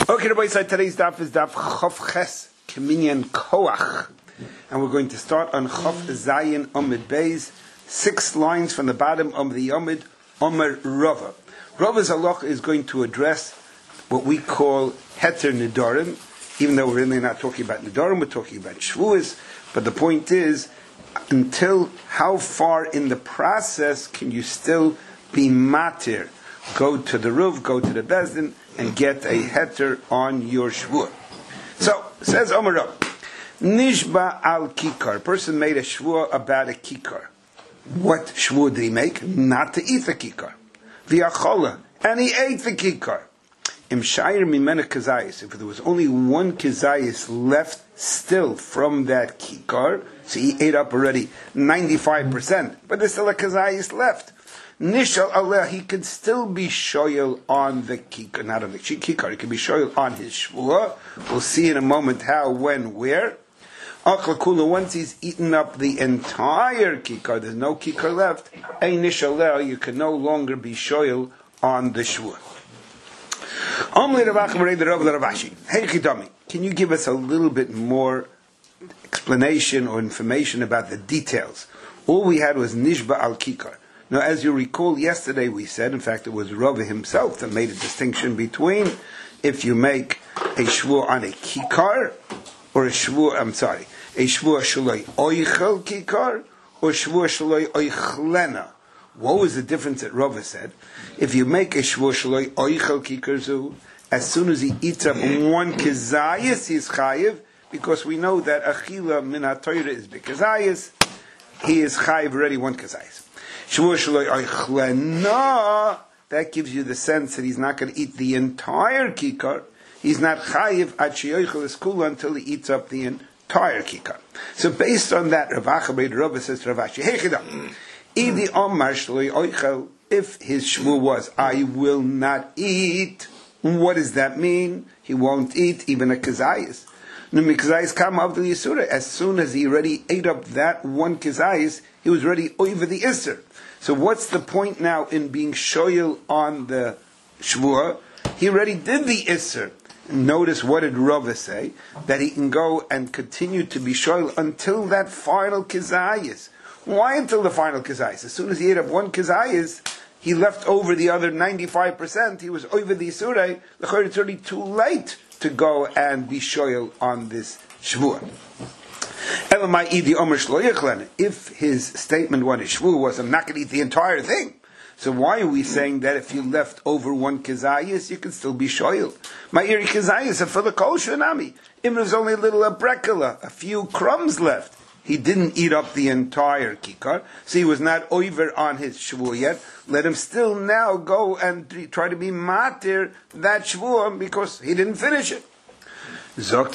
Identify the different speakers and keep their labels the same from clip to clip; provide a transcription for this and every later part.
Speaker 1: Okay, Rabbi, so today's daf is daf Chof Ches Keminyan Koach, and we're going to start on Chof Zayin Omid Beis, 6 lines from the bottom of the Omid Omer Rava. Rava's halach is going to address what we call Heter Nidorim, even though we're really not talking about Nidorim, we're talking about Shvuas. But the point is, until how far in the process can you still be matir? Go to the roof, go to the bezdin, and get a heter on your shvur. So, says Omer Rav, Nishba al kikar. A person made a shvur about a kikar. What shvur did he make? Not to eat the kikar. V'achola. And he ate the kikar. Im shayir mimena kazayis. If there was only one kazayis left still from that kikar, so he ate up already 95%, but there's still a kazayis left. Nishal Allah, he can still be shoyel on the kikar, not on the kikar, he can be shoyel on his shvua. We'll see in a moment how, when, where. Aklakula, once he's eaten up the entire kikar, there's no kikar left, ein nishal Allah, you can no longer be shoyel on the shvua. Can you give us a little bit more explanation or information about the details? All we had was Nishba al Kikar. Now, as you recall, yesterday we said, in fact, it was Rava himself that made a distinction between if you make a shvur on a Kikar, or a shvur shaloi oichel Kikar, or shvur shaloi oichlena. What was the difference that Rava said? If you make a shvur shaloi oichel Kikar zu, as soon as he eats up one kezayis, he's chayiv, because we know that achila min ha-Torah is bekazayis, he is chayiv already one kezayis. Shvur shaloi oichlena, that gives you the sense that he's not going to eat the entire kikar. He's not chayiv ad sheyoichel eskula until he eats up the entire kikar. So based on that, Rav Acha Beid Rava says to Rav Ashi, Hechidam, Idi Omar shaloi oichel, if his shvur was, I will not eat, what does that mean? He won't eat even a kazayis. As soon as he already ate up that one kazayis, he was already over the isser. So what's the point now in being shoyel on the shvur? He already did the isser. Notice what did Rava say? That he can go and continue to be shoyel until that final kazayis. Why until the final kazayis? As soon as he ate up one kazayis, he left over the other 95%. He was over the isurei. It's already too late to go and be shoyel on this shvur. If his statement when his shvur was, I'm not going to eat the entire thing. So why are we saying that if you left over one kezayis, you can still be shoyel? My iri kezayis are for the kol shanami. If there's only a little abrekala, a few crumbs left, he didn't eat up the entire kikar, so he was not over on his shvur yet. Let him still now go and try to be matir that shvur because he didn't finish it. I'm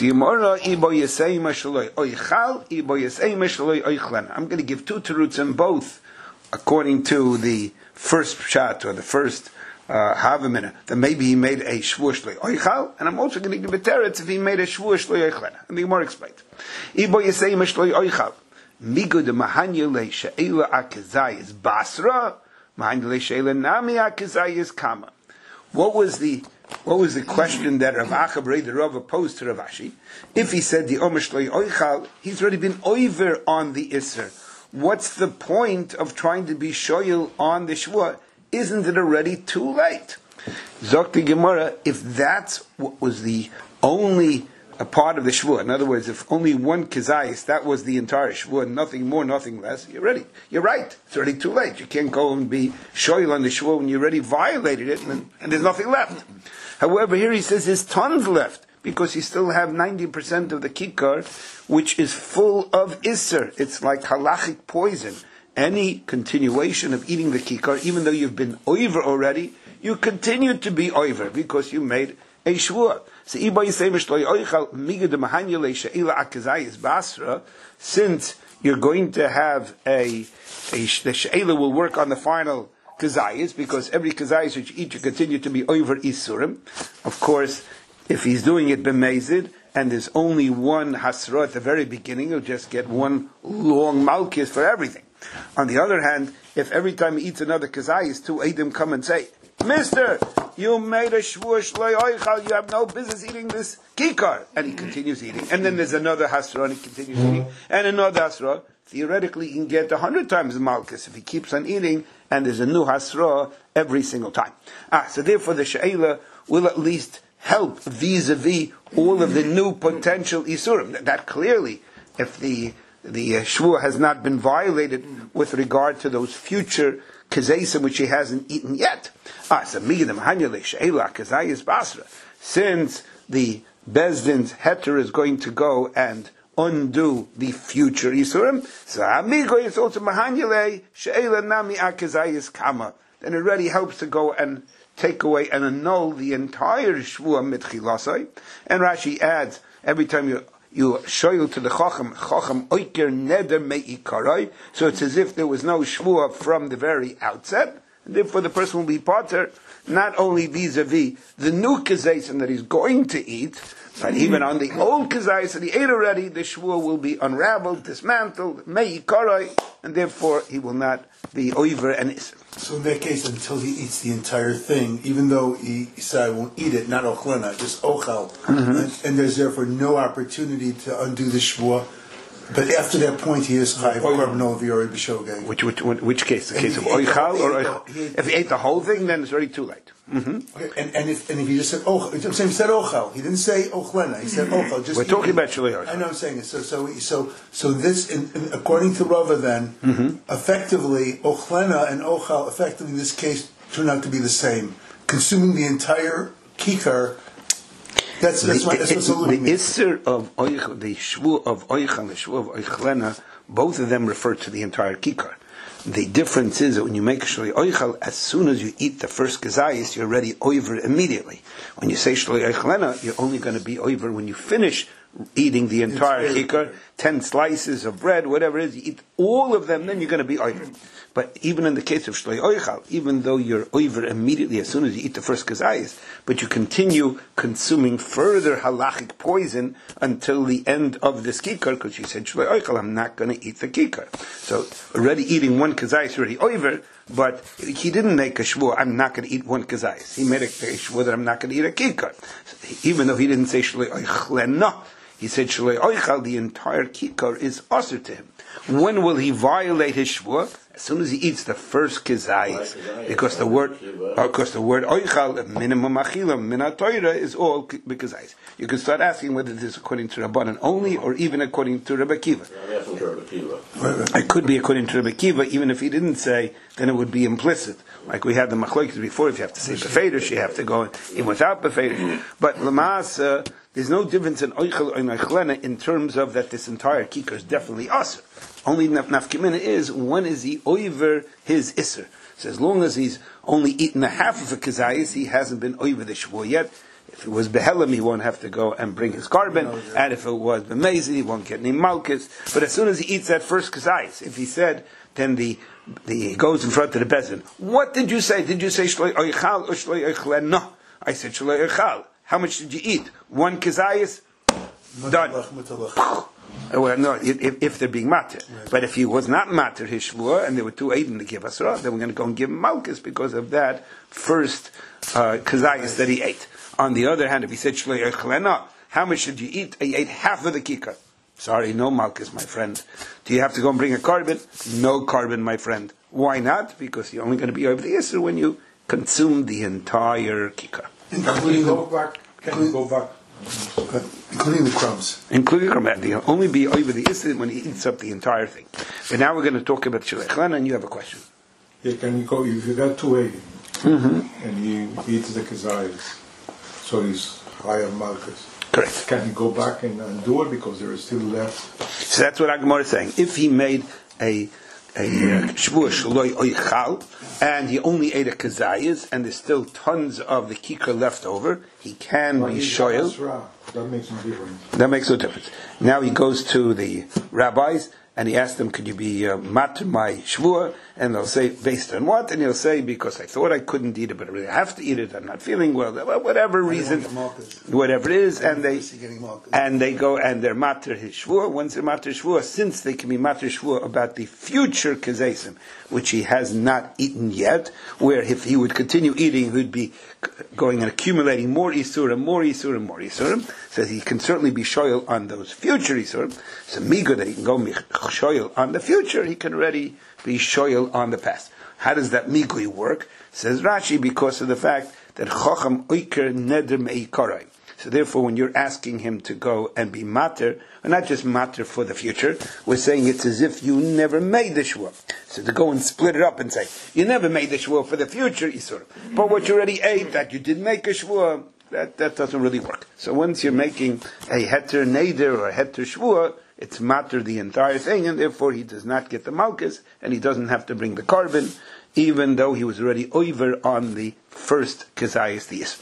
Speaker 1: going to give two terutzim in both, according to the first pshat or the first havamina, that maybe he made a shvur shloi oichal, and I'm also going to give a teretz if he made a shvur shloi oichlena. And the Gemara explained. Ibo yesei shloi oichal, migud mahanya le she'ela akazayis basra, mahanya le she'ela nami akazayis kama. What was the question that Rav Acha Beid Rava posed to Rav Ashi? If he said the Omer Shloi Oichal, he's already been over on the Isser. What's the point of trying to be shoyel on the Shvur? Isn't it already too late? Zok the Gemara, if that's what was the only a part of the Shvur, in other words, if only one Kezayis, that was the entire Shvur, nothing more, nothing less, you're right. It's already too late. You can't go and be shoyel on the Shvur when you already violated it and there's nothing left. However, here he says there's tons left, because you still have 90% of the kikar, which is full of isser. It's like halachic poison. Any continuation of eating the kikar, even though you've been over already, you continue to be over, because you made a shvur. So, since you're going to have the she'ela will work on the final kazayis, because every kazayis which you eat, you continue to be over isurim. Of course, if he's doing it b'mezid, and there's only one hasra at the very beginning, he'll just get one long malchus for everything. On the other hand, if every time he eats another kazayis, two Eidim come and say, Mister, you made a shvua shloi oichal, you have no business eating this kikar. And he continues eating. And then there's another hasra, and he continues eating. And another hasra. Theoretically, he can get 100 times the malchus if he keeps on eating, and there's a new hasra every single time. So therefore the she'ela will at least help vis-a-vis all of the new potential isurim. That clearly, if the shvua has not been violated with regard to those future kazesim which he hasn't eaten yet. So since the Bezdin's heter is going to go and undo the future isurim, so amigo is also mahanyale she'ela nami akazayis kama. Then it already helps to go and take away and annul the entire shvua mitchilasai. And Rashi adds, every time you shoyl to the chacham oiker neder me'ikarai, so it's as if there was no shvua from the very outset, and therefore the person will be potter, not only vis-a-vis the new kazayim that he's going to eat, but even on the old kazayis that he ate already, the shvua will be unraveled, dismantled, me'ikarai, and therefore he will not be over and isr.
Speaker 2: So in that case, until he eats the entire thing, even though he said I won't eat it, not ochlena, just ochal, and there's therefore no opportunity to undo the shvua. But after that point, he is chayiv korbanol v'yorei b'shogeg.
Speaker 1: Which case? The case of oichal or oichal? If he ate the whole thing, then it's already too late.
Speaker 2: Okay, and if he just said ochal, I'm saying he said ochal. He didn't say ochlena. He said ochal.
Speaker 1: We're talking about shalei ochal.
Speaker 2: I know. I'm saying it. So this, according to Rava, then effectively ochlena and ochal, effectively in this case, turn out to be the same. Consuming the entire kikar. That's the
Speaker 1: isser of oichal, the shvu of oichal, the shvu of oichlena, both of them refer to the entire kikar. The difference is that when you make shloi oichal, as soon as you eat the first kazayis, you're already over immediately. When you say shloi oichlena, you're only going to be over when you finish eating the entire kikar, 10 slices of bread, whatever it is, you eat all of them, then you're going to be over. But even in the case of shloi oichal, even though you're over immediately as soon as you eat the first kazayis, but you continue consuming further halachic poison until the end of this kikar, because you said shloi oichal, I'm not going to eat the kikar. So already eating one kazayis already over, but he didn't make a shvur, I'm not going to eat one kazayis. He made a shvur that I'm not going to eat a kikar. Even though he didn't say shloi oichlena, he said shloi oichal, the entire kikar is asur to him. When will he violate his shvur? As soon as he eats the first kazayis, because the word oichal, minimum achilam, minat Torah, is all kazayis. You can start asking whether this is according to Rabbanan only, or even according to Rebbe Kiva. It could be according to Rebbe Kiva, even if he didn't say, then it would be implicit. Like we had the machlokes before, if you have to say befedish, you have to go in without befedish. But Lamas, there's no difference in oichal and oichlena in terms of that this entire kikar is definitely asr. Only nafkamina is, when is he over his isser? So as long as he's only eaten a half of a kazayis, he hasn't been over the shvur yet. If it was behelim, he won't have to go and bring his carbon. And if it was b'mezi, he won't get any malchus. But as soon as he eats that first kazayis, if he said, then he goes in front of the bezin. What did you say? Did you say shloi oichal or shloi oichlen? No. I said shloi oichal. How much did you eat? One kazayis? Done. Well, no, if they're being matir. Right. But if he was not matir his shvur, and there were 2 Eidim to give Asra, then we're going to go and give him malchus because of that first kazayis that he ate. On the other hand, if he said shloi oichlena, how much did you eat? He ate half of the kikar. Sorry, no malchus, my friend. Do you have to go and bring a carbon? No carbon, my friend. Why not? Because you're only going to be over the Yisr when you consume the entire kikar.
Speaker 2: Can you go back? Including the crumbs.
Speaker 1: Including the crumbs. You'll only be over the Yisr when he eats up the entire thing. But now we're going to talk about shloi oichlena, and you have a question.
Speaker 3: Yeah, can you go, if you got 2 Eidim, and he eats the kazayis, so he's higher malchus.
Speaker 1: Correct.
Speaker 3: Can he go back and undo it because there is still left?
Speaker 1: So that's what Agamor is saying. If he made a shvur shloi oichal, and he only ate a kazayis, and there's still tons of the kikar left over, he can be shoyel.
Speaker 3: That makes no difference.
Speaker 1: That makes no difference. Now he goes to the rabbis, and he asked them, could you be matter my shvua? And they'll say, based on what? And he'll say, because I thought I couldn't eat it, but I really have to eat it, I'm not feeling well, whatever reason, whatever it is, and they go and they're matter his shvua. Once they're matter shvua, since they can be matter shvua about the future kezesim, which he has not eaten yet, where if he would continue eating, he would be going and accumulating more isurim, so he can certainly be shoyal on those future isurim. So migo that he can go shoyal on the future, he can already be shoyal on the past. How does that migui work? Says Rashi, because of the fact that chocham oiker neder meikarai. So therefore, when you're asking him to go and be mater, or not just mater for the future, we're saying it's as if you never made the shvua. So to go and split it up and say, you never made the shvua for the future, but what you already ate, that you did make a shvua, that doesn't really work. So once you're making a heter neder or a heter shvua, it's matter the entire thing, and therefore he does not get the malchus, and he doesn't have to bring the carbon, even though he was already over on the first kezayis dias.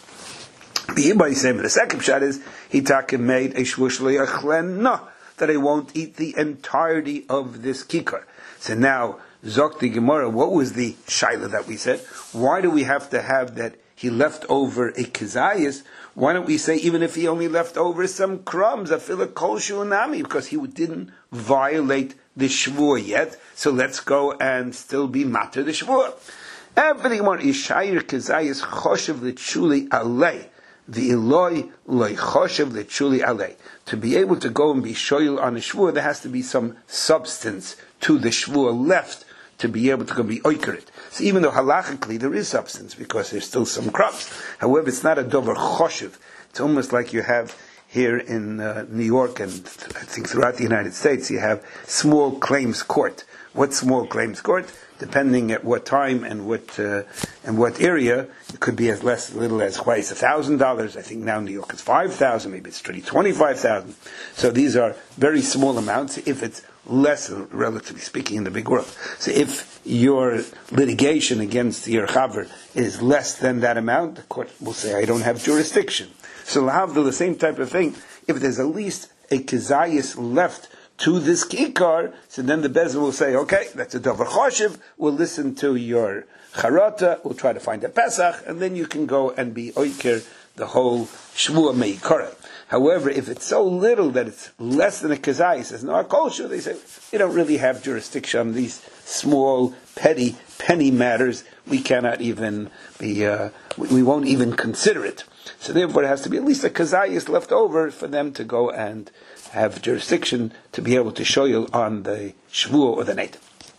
Speaker 1: The second shot is he made a shvush that I won't eat the entirety of this kikar. So now Zokti Gemara, what was the shaila that we said? Why do we have to have that he left over a kezayis? Why don't we say even if he only left over some crumbs, a fila kol shunami, because he didn't violate the shvur yet? So let's go and still be matter the shvur. Everyone is shayir kezayis choshev l'tshuli alei. The Eloi loy choshev l'tshuli alei. To be able to go and be shoyel on a shvur, there has to be some substance to the shvur left to be able to go be oikerit. So even though halachically there is substance because there's still some crops, however, it's not a dover choshev. It's almost like you have here in New York and I think throughout the United States, you have small claims court. What small claims court? Depending at what time and what area, it could be as little as twice $1,000. I think now in New York it's $5,000, maybe it's $25,000. So these are very small amounts. If it's less, relatively speaking, in the big world. So if your litigation against your chaver is less than that amount, the court will say, I don't have jurisdiction. So lahavdil, the same type of thing. If there's at least a kezayis left to this kikar, so then the bezin will say, okay, that's a dover choshev, we'll listen to your charata, we'll try to find a pesach, and then you can go and be oiker the whole shvua meikara. However, if it's so little that it's less than a kezayis, says no akolshu, they say, you don't really have jurisdiction on these small, petty, penny matters, we cannot even be, we won't even consider it. So therefore it has to be at least a kezayis left over for them to go and have jurisdiction to be able to show you on the shvuah or the native.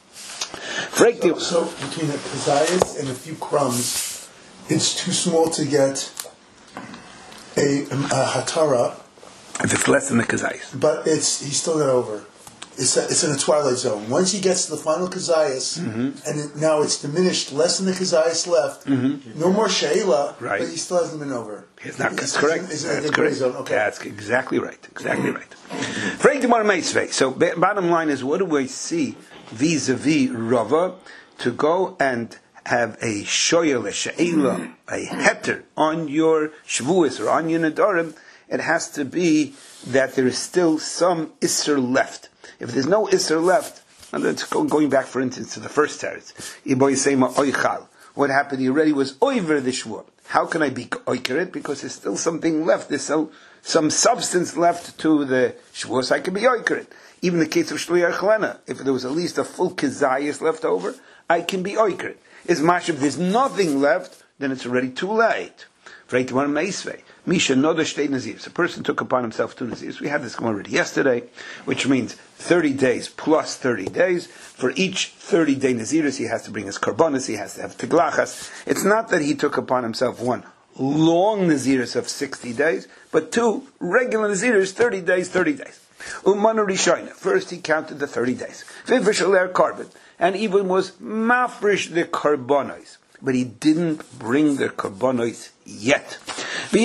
Speaker 2: So between a kezayis and a few crumbs, it's too small to get a hatara.
Speaker 1: If it's less than the kezayis.
Speaker 2: But he's still not over. It's in a twilight zone. Once he gets to the final kezayis, and now it's diminished, less than the kezayis left, no more sheila, right. But he still hasn't been over.
Speaker 1: That's correct. That's correct.
Speaker 2: Okay.
Speaker 1: That's exactly right. Exactly right. So bottom line is, what do we see vis-a-vis Rava to go and have a shoyel, a she'ela, a heter on your shvuas or on your nedarim? It has to be that there is still some isser left. If there's no isser left, and let's going back, for instance, to the first teretz, what happened? He already was over the shvur. How can I be oiker it? Because there's still something left. There's some substance left to the shvur, so I can be oiker it. Even in the case of shliyar chlena, if there was at least a full kezayis left over, I can be oiker it. If there's nothing left, then it's already too late. Misha Noda Shtei Nazirs. A person took upon himself 2 Nazirs. We had this already yesterday, which means 30 days plus 30 days. For each 30-day Naziris, he has to bring his karbonis, he has to have tiglachas. It's not that he took upon himself one long Naziris of 60 days, but 2 regular Naziris, 30 days, 30 days. Umanu Rishayna. First he counted the 30 days. Vivrishaler carbon. And even was mafrish the karbonis. But he didn't bring the karbonos yet. And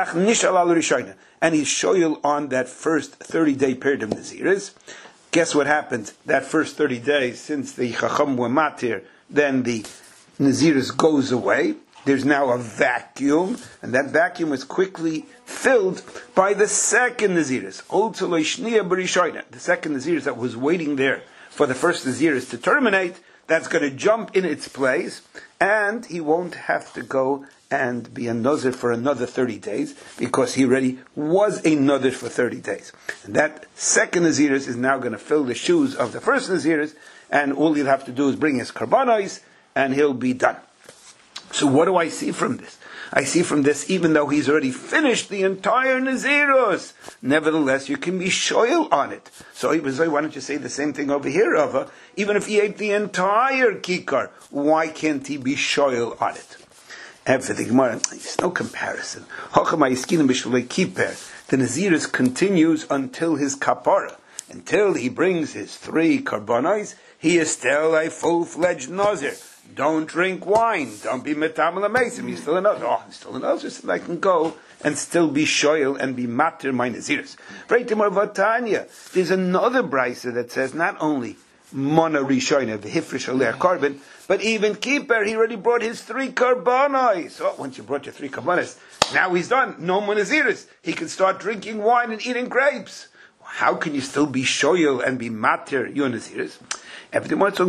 Speaker 1: he's shoyel on that first 30-day period of Naziris. Guess what happens? That first 30 days, since the Chacham were matir, then the Naziris goes away. there's now a vacuum, and that vacuum is quickly filled by the second Naziris. The second Naziris that was waiting there for the first Naziris to terminate, that's going to jump in its place, and he won't have to go and be a Nazir for another 30 days, because he already was a Nazir for 30 days. And that second Naziris is now going to fill the shoes of the first Naziris, and all he'll have to do is bring his karbanos, and he'll be done. So what do I see from this? I see from this, even though he's already finished the entire Nazirus, nevertheless, you can be shoyal on it. So why don't you say the same thing over here, Rava? Even if he ate the entire kikar, why can't he be shoyal on it? And for the Gemara, there's no comparison. The Nazirus continues until his kapara. Until he brings his 3 karbanos, he is still a full-fledged Nazir. Don't drink wine. Don't be metamel amesim. He's still a Nazir. Oh, he's still a Nazir, so I can go and still be shoyal and be matir my Nazirus. There's another brisa that says not only Mona Rishona v'hifrish aleh carbon, but even Kippur, he already brought his 3 karbanos. So once you brought your 3 karbanos, now he's done. No more Nazirus. He can start drinking wine and eating grapes. How can you still be shoyal and be matir your Nazirus? This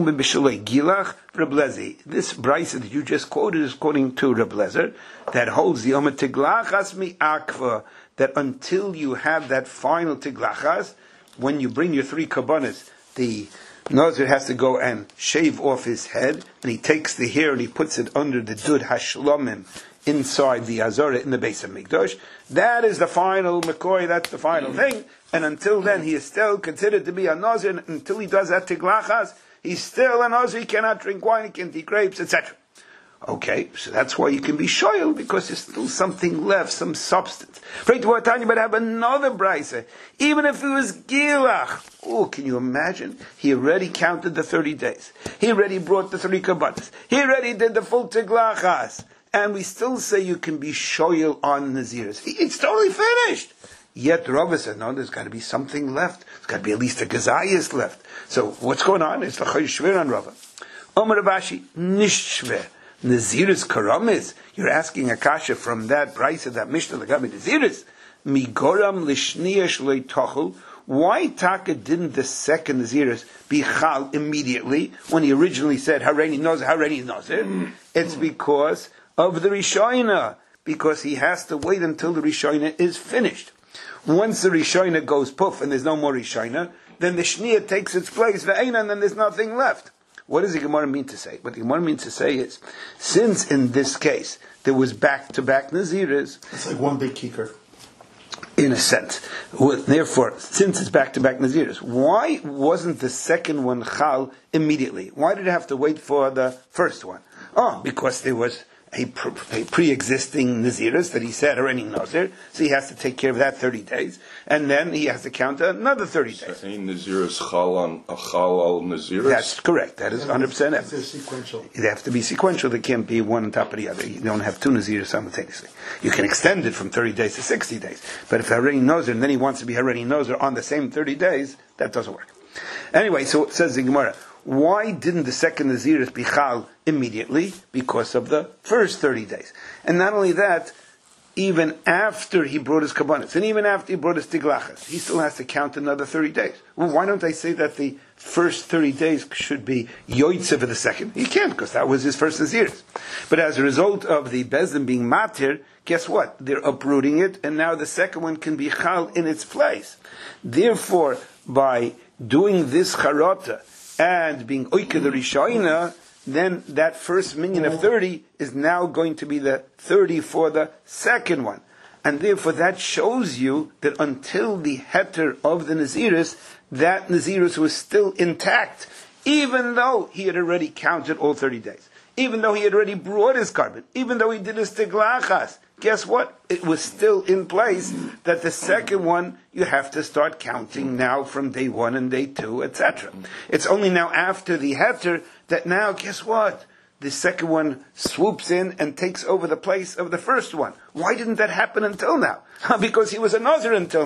Speaker 1: brisa that you just quoted is quoting to Reb Lezer, that holds the Omer Tiglachas mi akva, that until you have that final Tiglachas, when you bring your 3 karbanos, the Nazir has to go and shave off his head, and he takes the hair and he puts it under the Dud Hashlomim inside the Azorah in the base of Mikdash. That is the final McCoy, that's the final thing. And until then, he is still considered to be a Nazir. Until he does that Tiglachas, he's still a Nazir. He cannot drink wine, he can't eat grapes, etc. Okay, so that's why you can be shoyal, because there's still something left, some substance. But have another brisa. Even if it was Gilach, can you imagine? He already counted the 30 days. He already brought the 3 karbanos. He already did the full Tiglachas. And we still say you can be shoyal on Naziris. It's totally finished. Yet Rava said, no, there's got to be something left. There's got to be at least a gazayas left. So what's going on? It's l'chay shver on Rava. Omer Ravashi, nishver. Naziris karamis. You're asking Akasha from that brisa, that Mishnah, Lagabi Naziris. Migoram lishniya shloi tochel. Why Taka didn't the second Naziris be chal immediately when he originally said, Hareini Nazir? It's because of the Rishoina. Because he has to wait until the Rishoina is finished. Once the Rishoina goes poof and there's no more Rishoina, then the Shniya takes its place, and then there's nothing left. What does the Gemara mean to say? What the Gemara means to say is, since in this case there was back-to-back Naziris,
Speaker 2: it's like one big kikar.
Speaker 1: In a sense. Therefore, since it's back-to-back Naziris, why wasn't the second one chal immediately? Why did it have to wait for the first one? Because there was a pre-existing Naziris that he said already Nazir, so he has to take care of that 30 days, and then he has to count another 30 days.
Speaker 4: So Naziris chal al Naziris?
Speaker 1: That's correct. That is 100% evidence.
Speaker 2: They're sequential.
Speaker 1: They have to be sequential. They can't be one on top of the other. You don't have 2 Naziris simultaneously. You can extend it from 30 days to 60 days. But if Hareni Nazir, and then he wants to be Hareni Nazir on the same 30 days, that doesn't work. Anyway, so it says the Gemara, why didn't the second Naziris be chal immediately? Because of the first 30 days. And not only that, even after he brought his kabbanis, and even after he brought his tiglachas, he still has to count another 30 days. Well, why don't I say that the first 30 days should be yoitze for the second? He can't, because that was his first Naziris. But as a result of the Bezdin being matir, guess what? They're uprooting it, and now the second one can be chal in its place. Therefore, by doing this charata, and being oike the Rishoina, then that first minyan of 30 is now going to be the 30 for the second one. And therefore that shows you that until the heter of the Naziris, that Naziris was still intact, even though he had already counted all 30 days. Even though he had already brought his carbon, even though he did his tiglachas, guess what? It was still in place that the second one, you have to start counting now from day 1 and day 2, etc. It's only now after the heter that now, guess what? The second one swoops in and takes over the place of the first one. Why didn't that happen until now? Because he was a Nazir until now.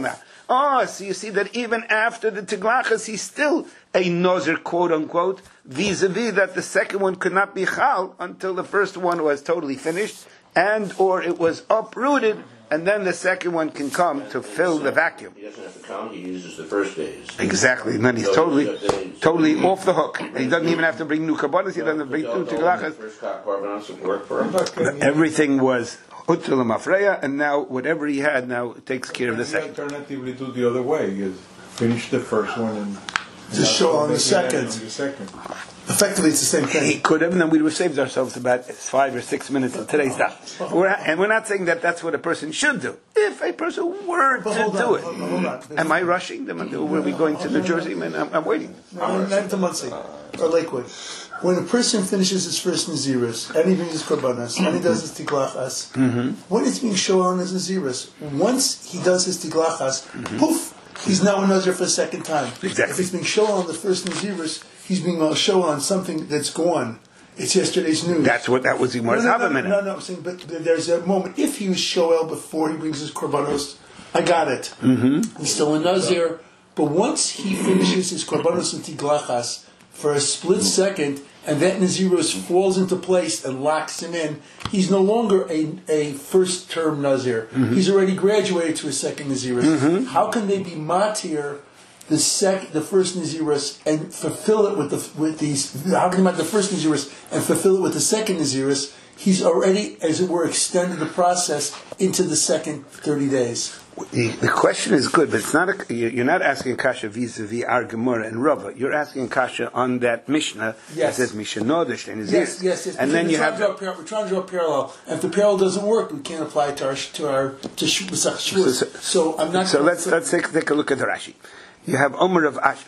Speaker 1: So you see that even after the Tiglachas, he's still a Nazir, quote unquote, vis-a-vis that the second one could not be Chal until the first one was totally finished, and or it was uprooted, and then the second one can come to fill the vacuum.
Speaker 5: He doesn't have to count, he uses the first days.
Speaker 1: Exactly, and then he's totally off the hook. He doesn't even have to bring new Kabbalas, he doesn't have to bring new Tiglachas.
Speaker 5: First korbanos would work for him.
Speaker 1: Everything was Utul Mafreya, and now whatever he had now takes care of the
Speaker 3: You
Speaker 1: second.
Speaker 3: alternatively do the other way. You finish the first one and
Speaker 2: Just show on the
Speaker 3: second.
Speaker 2: second. Effectively, it's the same
Speaker 1: He
Speaker 2: thing.
Speaker 1: could have, and then we would have saved ourselves about 5 or 6 minutes of today's stuff. And we're not saying that that's what a person should do. If a person were
Speaker 2: But
Speaker 1: to
Speaker 2: hold
Speaker 1: do
Speaker 2: on,
Speaker 1: it.
Speaker 2: hold on.
Speaker 1: Am I rushing them? Were we going to New Jersey? Man, I'm waiting.
Speaker 2: Not to Muncie or Lakewood. When a person finishes his first Naziris, and he brings his Korbanos, and he does his Tiglachas, when it's being shown on his Naziris, once he does his Tiglachas, poof, he's now a Nazir for a second time.
Speaker 1: Exactly.
Speaker 2: If it's being shown on the first Naziris, he's being shown on something that's gone. It's yesterday's news.
Speaker 1: That was Igmar's Havamina.
Speaker 2: No, I'm saying, but there's a moment. If he was Shoel before he brings his Korbanos, I got it. He's still a Nazir. But once he finishes his Korbanos and Tiglachas for a split second, and that Naziros falls into place and locks him in, he's no longer a first-term Nazir. He's already graduated to a second Naziris. How can they be Matir the first Naziris and fulfill it with these? How can they Matir the first Naziris and fulfill it with the second Naziris? He's already, as it were, extended the process into the second 30 days.
Speaker 1: The question is good, but it's not. You're not asking Kasha vis-a-vis our Gemara and Rava. You're asking Kasha on that Mishnah that says Mishnah Doshlein.
Speaker 2: Yes.
Speaker 1: And then you have.
Speaker 2: We're trying to draw a parallel. And if the parallel doesn't work, we can't apply it to Shavuos. So I'm not.
Speaker 1: So let's take a look at the Rashi. You have Omer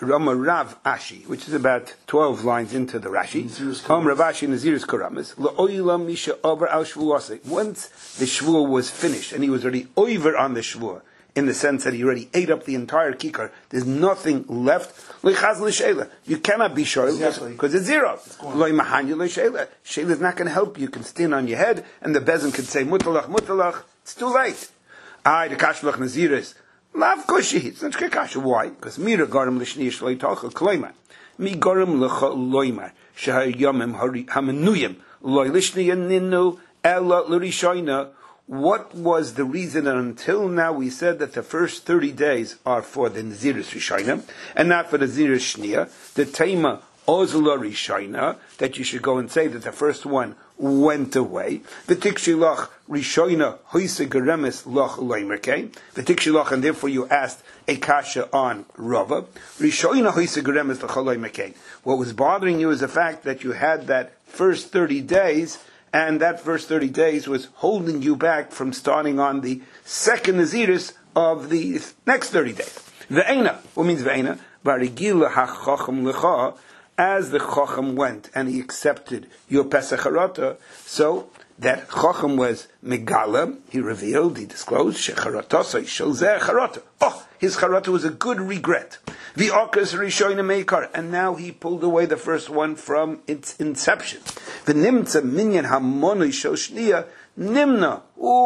Speaker 1: Rav Ashi, which is about 12 lines into the Rashi. Omer Rav Ashi Nazirus Karamis. La'oilam misha over al Shavuos. Once the Shavuot was finished, and he was already over on the Shavuot, in the sense that he already ate up the entire kikar, there's nothing left. L'chaz l'sheila. You cannot be sure because it's zero. Lo'i mahanyu l'sheila. Sheila is not going to help you. You can stand on your head, and the bezin could say mutalach. It's too late. The kashlach Nazirus. Lav koshi. It's not kasha. Why? Because mira garam l'shniya shloi talcha kloimar. Mi garam l'cha loimar. Shehar yomim hamenuyim. Loi l'shniya ninu ela l'rishoyna. What was the reason until now we said that the first 30 days are for the Nazirus Rishayna and not for the Nazirus Shniya? The Tema Ozla Rishayna, that you should go and say that the first one went away. The Tikshilach Rishayna Hoise Geremes Loch Loimerke. The Tikshilach, and therefore you asked a kasha on Rava. Rishayna Hoise Geremes Loch Loimerke. What was bothering you is the fact that you had that first 30 days, and that first 30 days was holding you back from starting on the second Naziris of the next 30 days. Ve'ena. What means ve'ena? Varigila ha'chacham lecha. As the chacham went and he accepted your Pesach harata, so that chacham was megala, he revealed, he disclosed, shecharatasa shel zeh charata. Oh, his charata was a good regret. V'akas rishoyna meikar, and now he pulled away the first one from its inception. V'nimtza minyan hamonoi shel shniya nimna.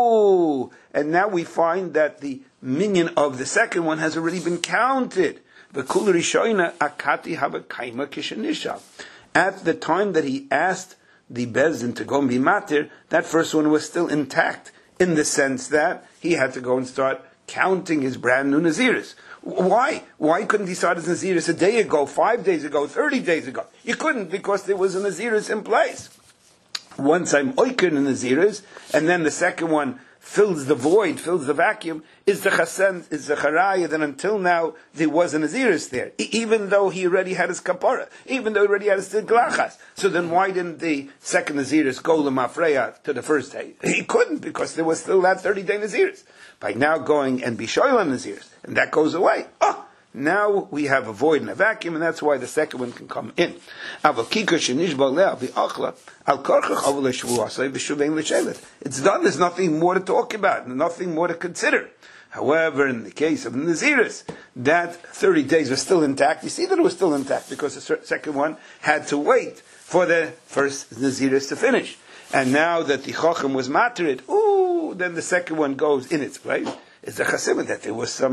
Speaker 1: Ooh, and now we find that the minyan of the second one has already been counted. V'kul rishoyna akati haba kaima kishanisha. At the time that he asked the Bezdin to go and be matir, that first one was still intact, in the sense that he had to go and start counting his brand new Naziris. Why? Why couldn't he start his Naziris a day ago, 5 days ago, 30 days ago? You couldn't, because there was a Naziris in place. Once I'm oiker in Naziris, and then the second one fills the void, fills the vacuum, is the chasen, is the charaya, then until now there was a Naziris there, even though he already had his kapara, even though he already had his tiglachas. So then why didn't the second Naziris go lemafreya to the first day? He couldn't, because there was still that 30-day Naziris. By now going and be shoyl on Naziris, and that goes away. Now we have a void and a vacuum, and that's why the second one can come in. It's done, there's nothing more to talk about, nothing more to consider. However, in the case of Naziris, that 30 days was still intact. You see that it was still intact, because the second one had to wait for the first Naziris to finish. And now that the Chacham was materit, then the second one goes in its place. It's a chasimah that there was some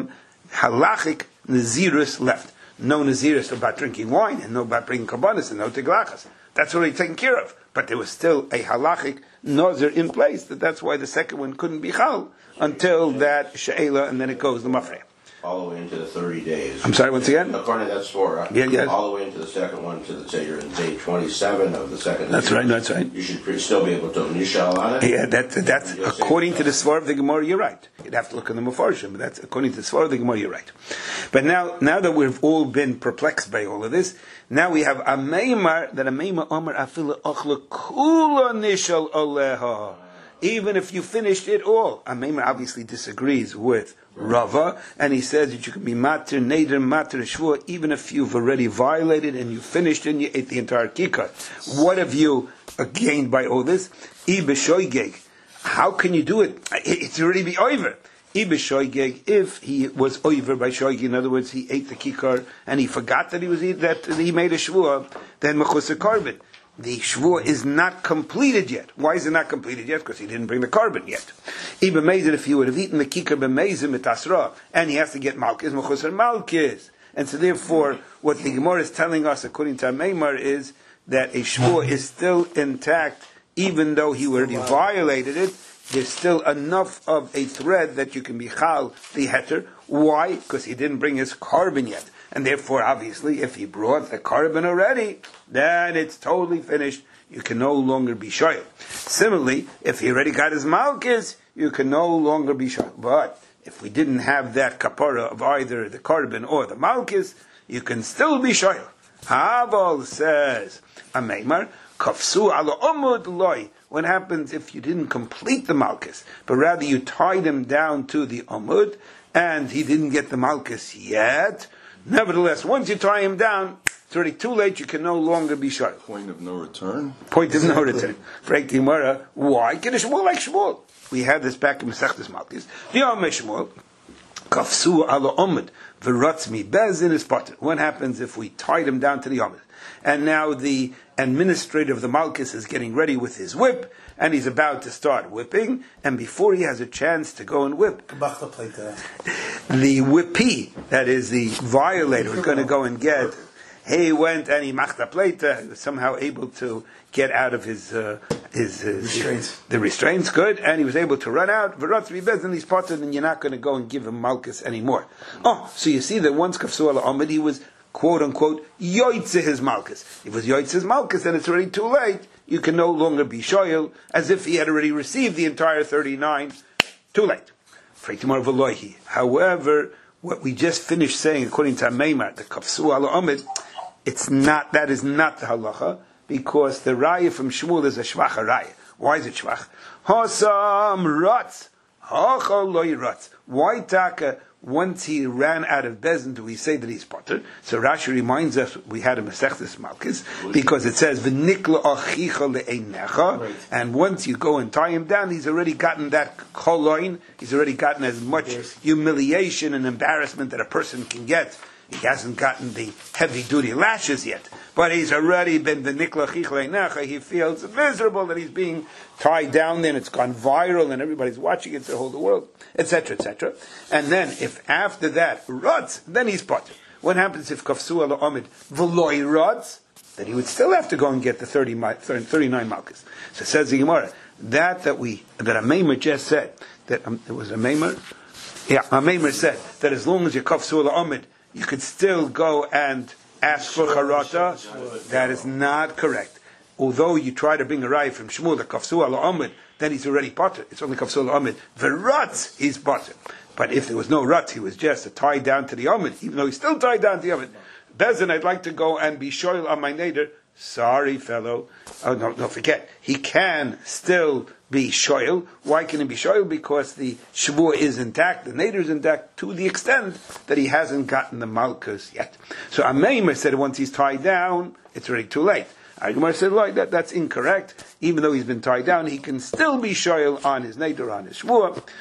Speaker 1: halachic nazirus left. No nazirus about drinking wine, and no about bringing karbanis, and no teglachas. That's already taken care of. But there was still a halachic nazir in place. That's why the second one couldn't be chal until that she'ela, and then it goes the mafreya.
Speaker 5: All the way into the 30 days.
Speaker 1: I'm sorry, once again?
Speaker 5: According to that Sforah, all the way into the second one, say you're in day 27 of the second.
Speaker 1: That's right, that's right.
Speaker 5: You should still be able to nishal on it.
Speaker 1: Yeah, that's according to the Sforah of the Gemara, you're right. You'd have to look in the Mefarshim, but that's according to the Sforah of the Gemara, you're right. But now that we've all been perplexed by all of this, now we have a meimar, that a meimar Omer afila ochla kula nishal aleha. Even if you finished it all. A meimar obviously disagrees with Rava, and he says that you can be matir, neder, matir, shvua, even if you've already violated and you finished and you ate the entire kikar. What have you gained by all this? Ibeshoigeg. How can you do it? It's already be over. Ibeshoigeg, if he was over by shoigeg, in other words, he ate the kikar and he forgot that he made a shvua, then mechusar karbon. The shvua is not completed yet. Why is it not completed yet? Because he didn't bring the carbon yet. Even mezid, if he would have eaten the kikar b'mezid mitasra, and he has to get malkis, mechusar malkis. And so therefore, what the Gemara is telling us, according to Meimar, is that a shvua is still intact, even though he already violated it. There's still enough of a thread that you can be chal the heter. Why? Because he didn't bring his carbon yet. And therefore, obviously, if he brought the carbon already, then it's totally finished. You can no longer be shoyl. Similarly, if he already got his malkis, you can no longer be shoyl. But if we didn't have that kapara of either the carbon or the malkis, you can still be shoyl. Haval says, Ameimar, kafsu ala omud loy. What happens if you didn't complete the malkis, but rather you tied him down to the omud, and he didn't get the malkis yet? Nevertheless, once you tie him down, it's already too late, you can no longer be sharp.
Speaker 4: Point of no return?
Speaker 1: Point of no return. Frank Gemara, why? Can a Shmuel like Shmuel? We had this back in Masechtas Malkis. Yom Shmuel, kafsu ala omud, v'ratz mi bezin is potter. What happens if we tied him down to the omud? And now the administrator of the Malkis is getting ready with his whip, and he's about to start whipping, and before he has a chance to go and whip, the whippee, that is the violator, is going to go and get. He went and he machta pleita, he was somehow able to get out of his restraints. The restraints, good, and he was able to run out. V'ratz v'bezin, he's potted, and you're not going to go and give him Malkis anymore. Oh, so you see that once kafsu ala omid, he was quote unquote yoitze his Malkis. If it was yoitze his Malkis, then it's already too late. You can no longer be shoyel, as if he had already received the entire 39. Too late. However, what we just finished saying, according to Meimar, the kafsu ala omid, that is not the halacha, because the raya from Shmuel is a shvach raya. Why is it shvach? Hasam ratz, hachal loy ratz. Why taka? Once he ran out of bezin, do we say that he's potter? So Rashi reminds us we had a Masechtas Malkis, because it says v'nikla achicha le'einecha, and once you go and tie him down, he's already gotten that koloin. He's already gotten as much humiliation and embarrassment that a person can get. He hasn't gotten the heavy-duty lashes yet, but he's already been the nikla chichlei. He feels miserable that he's being tied down there, and it's gone viral, and everybody's watching it, the whole world, etc., etc. And then, if after that, rotz, then he's potter. What happens if kafsu ala omid v'loi rotz? Then he would still have to go and get the 39 malchus. So it says the Gemara, that a Meimer just said, that it was a Meimer? Yeah, a Meimer said, that as long as you're kafsu ala omid, you could still go and ask for charata. That is not correct. Although you try to bring a raya from Shmuel, the kafsu ala omid, then he's already potter. It's only kafsu ala omid. The rutz, he's potter. But if there was no rutz, he was just tied down to the omid, even though he's still tied down to the omid. Bezin, I'd like to go and be shoyl on my neder. Sorry, fellow. Oh, no, don't forget. He can still be shoyl. Why can he be shoyl? Because the shvua is intact, the neder is intact, to the extent that he hasn't gotten the malchus yet. So Ameimer said once he's tied down, it's already too late. Agmar said, like that's incorrect. Even though he's been tied down, he can still be shoyl on his neder, on his shvua.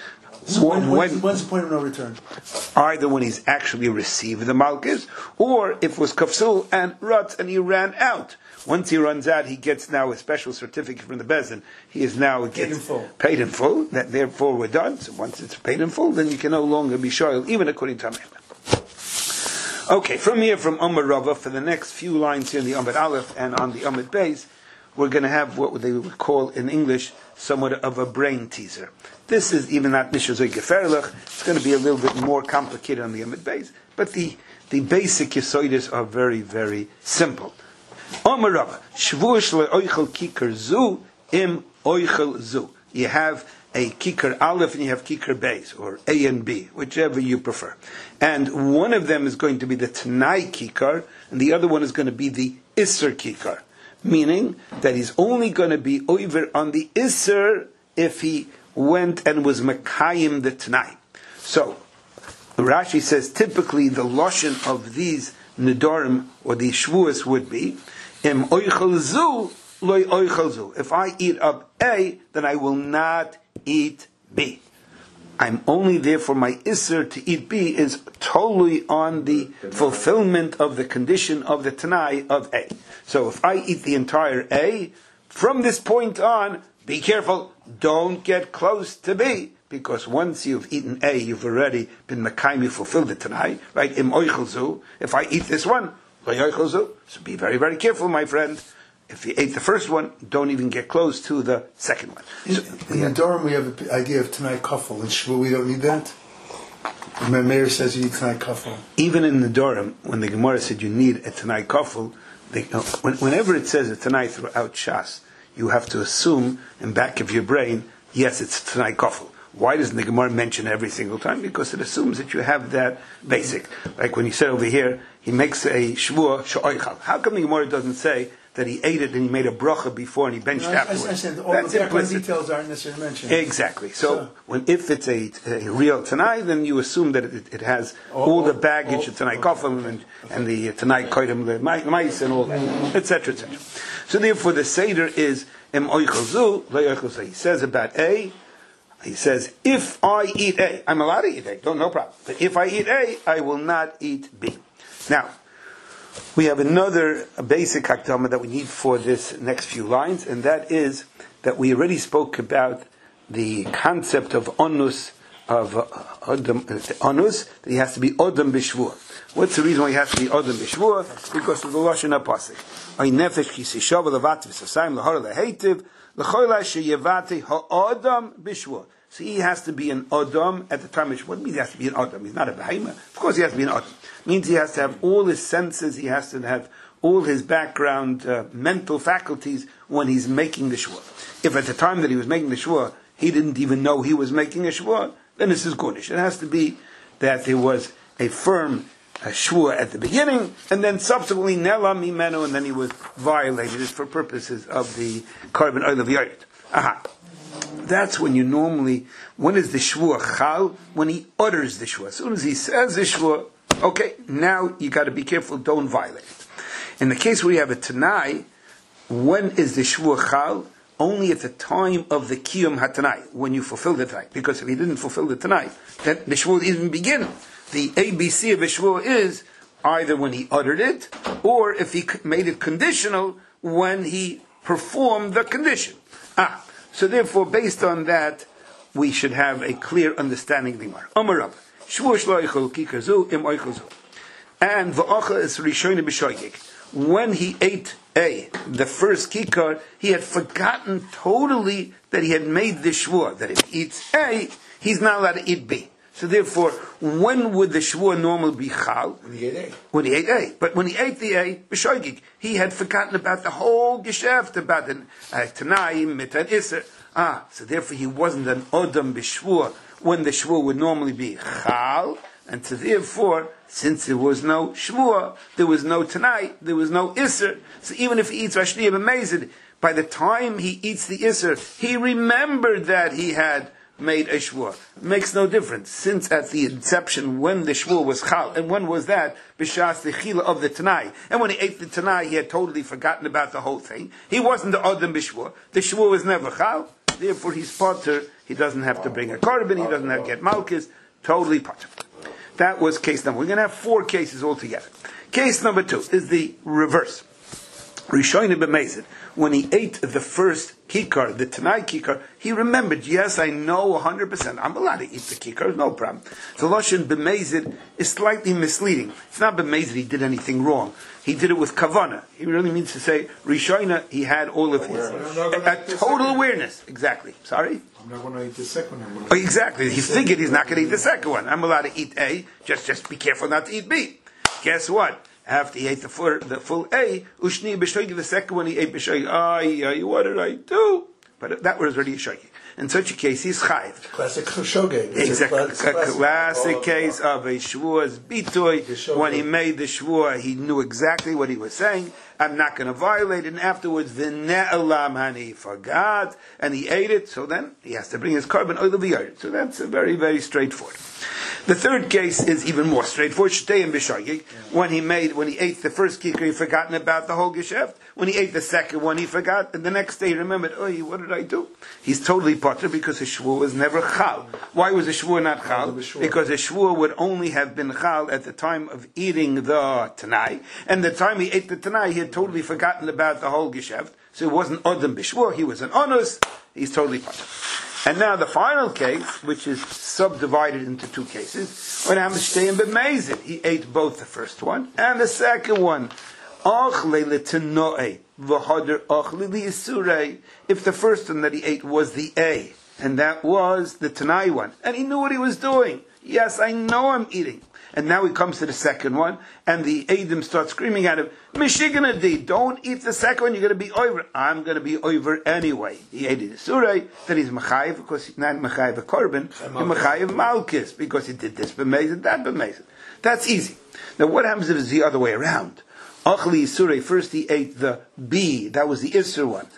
Speaker 2: So when's the point of no return?
Speaker 1: Either when he's actually received the Malchus, or if it was Kafsul and Rutz and he ran out. Once he runs out, he gets now a special certificate from the Bezin. He is now
Speaker 2: Paid in full.
Speaker 1: Paid in full. That therefore we're done. So once it's paid in full, then you can no longer be shoyl, even according to Amendment. Okay, from here, from Amar Rava, for the next few lines here in the Amud Aleph and on the Amud Beis, we're going to have what they would call in English somewhat of a brain teaser. This is even not Nishazoy Geferlich. It's going to be a little bit more complicated on the Amud Beis, but the basic Yesoidis are very, very simple. Amar Rava, Shvush le'oichel kikar zu im oichel zu. You have a kikar aleph and you have kikar beis, or A and B, whichever you prefer. And one of them is going to be the Tanai kikar, and the other one is going to be the Isser kikar. Meaning that he's only going to be over on the Isser if he went and was Mekayim the Tanai. So, Rashi says typically the Loshen of these Nidorim, or these Shvuas would be, Im oichel zu, loy oichel zu. If I eat up A, then I will not eat B. I'm only there for my Isser to eat B is totally on the fulfillment of the condition of the Tanai of A. So if I eat the entire A, from this point on, be careful, don't get close to B, because once you've eaten A, you've already been Mekayim, you fulfilled the Tanai, right? Im oichel zu. If I eat this one, lo oichel zu. So be very, very careful, my friend. If you ate the first one, don't even get close to the second one.
Speaker 2: In the Durham, we have the idea of Tanai Kafel. In Shvu, we don't need that. The mayor says you need Tanai Kafel.
Speaker 1: Even in the Durham, when the Gemara said you need a Tanai Kafel, whenever it says a Tanai throughout Shas, you have to assume in back of your brain, yes, it's Tanai Kafel. Why doesn't the Gemara mention every single time? Because it assumes that you have that basic. Like when you said over here, he makes a Shvua Sh'oichal. How come the Gemara doesn't say that he ate it and he made a bracha before and he benched afterwards?
Speaker 2: I said all the background details aren't necessarily mentioned.
Speaker 1: Exactly. So if it's a real Tanai, then you assume that it has all the baggage of Tanai Kofim and the Tanai Koidim, the mice and all that, etc., etc. So therefore the Seder is Em Oichel Zu, Lo Oichel Zu. He says about A, he says, if I eat A, I'm allowed to eat A, no problem. But if I eat A, I will not eat B. Now, we have another basic hakdama that we need for this next few lines, and that is that we already spoke about the concept of onus, onus, that he has to be odom b'shvua. What's the reason why he has to be odom b'shvua? Because of the Lashon HaPasuk. Ay nefesh ki sishava levat v'sasayim lahor lehetiv l'choyla sheyevati ha'odom b'shvua. So he has to be an odom at the time of Shvua. What means he has to be an odom? He's not a behemoth. Of course he has to be an odom. It means he has to have all his senses, he has to have all his background mental faculties when he's making the Shvua. If at the time that he was making the Shvua, he didn't even know he was making a Shvua, then this is Gunish. It has to be that there was a firm Shvua at the beginning, and then subsequently Nela Mimenu, and then he was violated for purposes of the Korban Oil of Yoret. Aha. That's when you normally, when is the Shvua Chal? When he utters the Shvua. As soon as he says the Shvua, okay, now you got to be careful, don't violate it. In the case where you have a Tanai, when is the Shvua Chal? Only at the time of the Kiyum HaTanai, when you fulfill the Tanai. Because if he didn't fulfill the Tanai, then the Shvua didn't even begin. The ABC of a Shvua is either when he uttered it, or if he made it conditional, when he performed the condition. So therefore, based on that, we should have a clear understanding of the Gemara. Amar Rav, Shvua shlo oichel kikar zu im oichel zu. And v'acha is rishon b'shoigig. When he ate the first kikar, he had forgotten totally that he had made the shvua, that if he eats A, he's not allowed to eat B. So therefore, when would the shvua normally be chal?
Speaker 2: When he ate A.
Speaker 1: When he ate A. But when he ate the A, b'shoigig, he had forgotten about the whole geschäft, about the Tanai, Mita, and Isser. So therefore he wasn't an Odom b'shvua, when the shvua would normally be chal, and so therefore, since there was no shvua, there was no Tanai, there was no Isser, so even if he eats Rashniya b'mezid, by the time he eats the Isser, he remembered that he had made a shvua. It makes no difference, since at the inception, when the shvua was chal, and when was that? B'shas the chila of the Tanai. And when he ate the Tanai, he had totally forgotten about the whole thing. He wasn't the Odom b'shvua. The shvua was never chal. therefore he's potter. He doesn't have to bring a korban, he doesn't have to get malchus, totally potter. That was case number. We're going to have 4 cases altogether. Case number 2 is the reverse. Rishonim b'mezid, when he ate the first kikar, the Tanai kikar, he remembered, yes, I know 100%, I'm allowed to eat the kikar, no problem. The lashon b'mezid is slightly misleading. It's not b'mezid he did anything wrong. He did it with kavana. He really means to say, Rishonim, he had all of his. A total awareness. Exactly. Sorry?
Speaker 3: I'm not going to eat the second one.
Speaker 1: Oh, exactly. He figured he's not going to eat the second one. I'm allowed to eat A, just be careful not to eat B. Guess what? After he ate the full A, Ushni b'shogi, the second one he ate b'shogi. What did I do? But that was already a shogi. In such a case, he's chayiv.
Speaker 2: Classic shoge.
Speaker 1: Exactly. A classic case of a shvua's bitoy. When he made the shvua, he knew exactly what he was saying. I'm not going to violate it. And afterwards, v'ne'elam hani, he forgot, and he ate it. So then he has to bring his korban oil v'yard. So that's a very, very straightforward. The third case is even more straightforward. Shteyim b'shogig. When he ate the first kikar, he forgotten about the whole geschäft. When he ate the second one, he forgot. And the next day he remembered, what did I do? He's totally potter because his shvua was never chal. Why was his shvua not chal? Because his shvua would only have been chal at the time of eating the tanai. And the time he ate the tanai, he had totally forgotten about the whole geschäft. So it wasn't odem b'shvua, he was an onus. He's totally potter. And now the final case, which is subdivided into 2 cases, when Hamshteyim b'mezid, he ate both the first one and the second one. If the first one that he ate was the A, and that was the Tanai one, and he knew what he was doing. Yes, I know I'm eating. And now he comes to the second one, and the Eidim start screaming at him, Mishiganadi, don't eat the second one, you're going to be over. I'm going to be over anyway. He ate the Surah, then he's Mechayiv, because he's not Mechayiv a Korban, he's Mechayiv Malchus, because he did this b'mezid, that b'mezid. That's easy. Now what happens if it's the other way around? Achli Yisure, first he ate the B, that was the Isser one.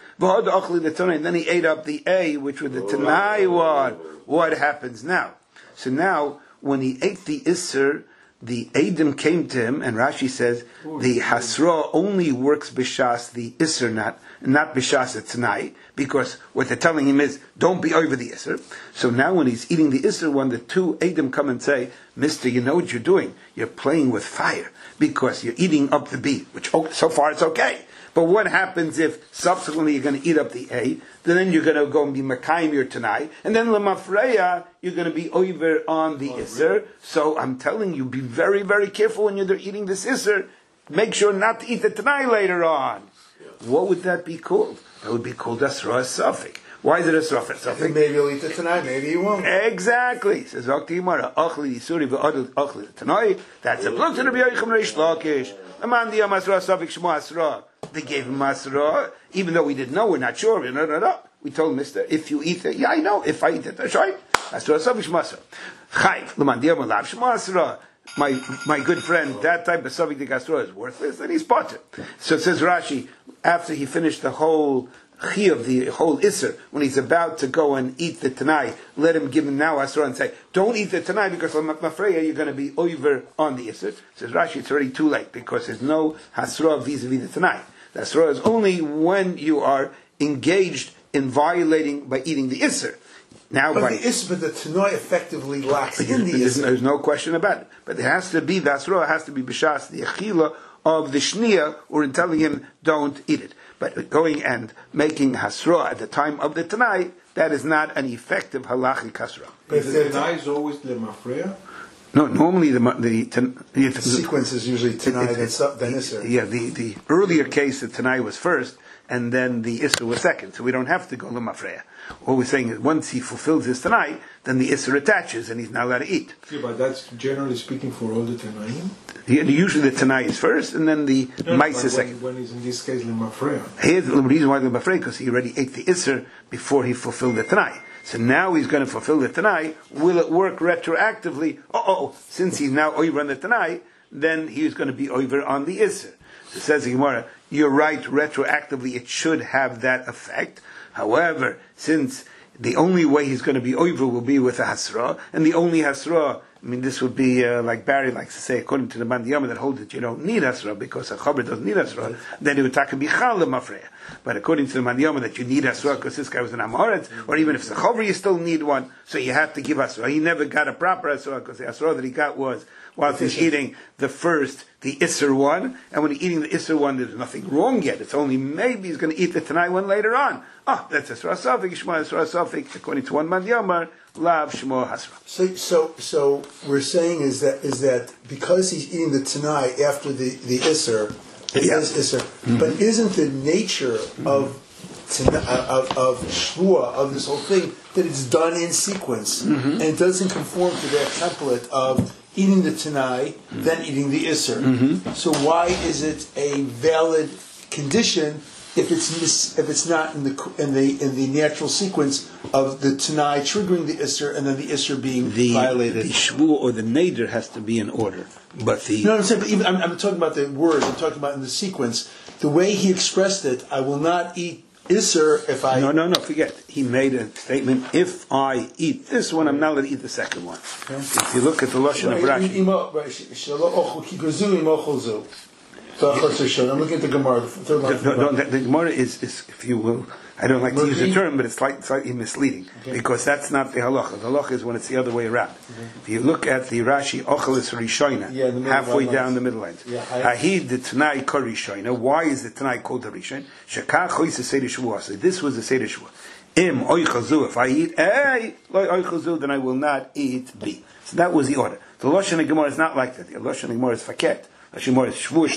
Speaker 1: And then he ate up the A, which was the Tanai one. What happens now? So now, when he ate the Isser, the Eidim came to him, and Rashi says, the Hasra only works b'shas the Isser, not b'shas the Tanai, because what they're telling him is, don't be over the Isser. So now when he's eating the Isser one, the 2 Eidim come and say, Mister, you know what you're doing? You're playing with fire, because you're eating up the B, which so far it's okay. But what happens if subsequently you're going to eat up the A, then you're going to go and be Makayim your Tanai, and then Lamafreya, you're going to be over on the Isser. So I'm telling you, be very, very careful when you're eating this Isser. Make sure not to eat the Tanai later on. What would that be called? That would be called Asra Safik. Why is it a Safik?
Speaker 2: Maybe you'll eat it tonight, maybe you won't.
Speaker 1: Exactly. Says Zakti Gemara, Achli Yisuri v'Adul Achli Tanai. That's a block to the B'Yoichem Reish Lakish. Amandi Amasra Safik Shmo Asra. They gave him Masra, even though we didn't know, we're not sure. No. We told him, Mister, if you eat it, yeah, I know. If I eat it, that's right. Masra Safik Shmo Asra. Chayv L'mandi Amalav Shmo Asra. My good friend, that type of Safik D'Gasra is worthless, and he's potter. So it says Rashi, after he finished the whole Chiyuv, the whole Isser, when he's about to go and eat the Tanai, let him give him now Asra and say, don't eat the Tanai because Mafreya, you're going to be over on the Isser. Says Rashi, it's already too late because there's no Hasra vis-a-vis the Tanai. The Hasra is only when you are engaged in violating by eating the Isser. Now,
Speaker 2: but the Tanai effectively locks in the Isser.
Speaker 1: There's no question about it. But there has to be, the Hasra has to be B'shas, the Achila of the Shnia, or in telling him, don't eat it. But going and making Hasra at the time of the Tanai, that is not an effective halachic Hasra.
Speaker 3: But the Tanai is always the Mafreya?
Speaker 1: No, normally the
Speaker 2: sequence is usually Tanai, then Isser.
Speaker 1: Yeah, the earlier case, the Tanai was first, and then the Isser was second. So we don't have to go L'mafreya. What we're saying is once he fulfills his Tanai, then the Isser attaches, and he's now allowed to eat.
Speaker 3: Yeah, but that's generally speaking for all the Tanaim?
Speaker 1: Usually the Tanai is first, and then the Mais is second.
Speaker 3: When is in this case L'mafreya?
Speaker 1: Here's the reason why L'mafreya, because he already ate the Isser before he fulfilled the Tanai. So now he's going to fulfill the Tanai. Will it work retroactively? Since he's now over on the Tanai, then he's going to be over on the Isser. So says the Gemara, you're right, retroactively it should have that effect. However, since the only way he's going to be over will be with a Hasra, and the only Hasra I mean, this would be like Barry likes to say, according to the Mandiyama that holds that you don't need Asra because a Chaber doesn't need Asra, then it would take a Bichal Mafreya. But according to the Mandiyama that you need Asra because this guy was an Amoritz, or even if it's a Chaber, you still need one, so you have to give Asra. He never got a proper Asra because the Asra that he got was whilst he's eating the Isser one, and when he's eating the Isser one, there's nothing wrong yet. It's only maybe he's going to eat the Tanai one later on. That's Asra Safik, Shema Asra Safik, according to one Mandiyama, Lav Shmo Hasra.
Speaker 2: So we're saying is that because he's eating the Tanai after the Isser, it says Isser, but isn't the nature of Shvua, of this whole thing, that it's done in sequence, and it doesn't conform to that template of eating the Tanai, then eating the Isser. So why is it a valid condition if it's not in the natural sequence of the Tanai triggering the Isser and then the Isser being violated?
Speaker 1: The Shvu or the Neder has to be in order. But
Speaker 2: I'm saying, but even, I'm talking about the words, I'm talking about in the sequence. The way he expressed it, I will not eat Isser if I...
Speaker 1: No, forget. He made a statement, if I eat this one, I'm not allowed to eat the second one. Okay. If you look at the Lashon of Rashi...
Speaker 2: I'm looking at the Gemara.
Speaker 1: The Gemara is, if you will, I don't like to use the term, but it's slightly misleading, because that's not the halacha. The halacha is when it's the other way around. If you look at the Rashi, Ochelis Rishoina, halfway down the middle lines. Ahid the Tanai Kor Rishoina. Why is the Tanai called the Rishon? Shekach Chois Seder Shvuah. So this was the Seder Shvuah. Im Oichazu. If I eat A, Loi Oichazu, then I will not eat B. So that was the order. The Lashon of Gemara is not like that. The Lashon of Gemara is Faket. I'm not going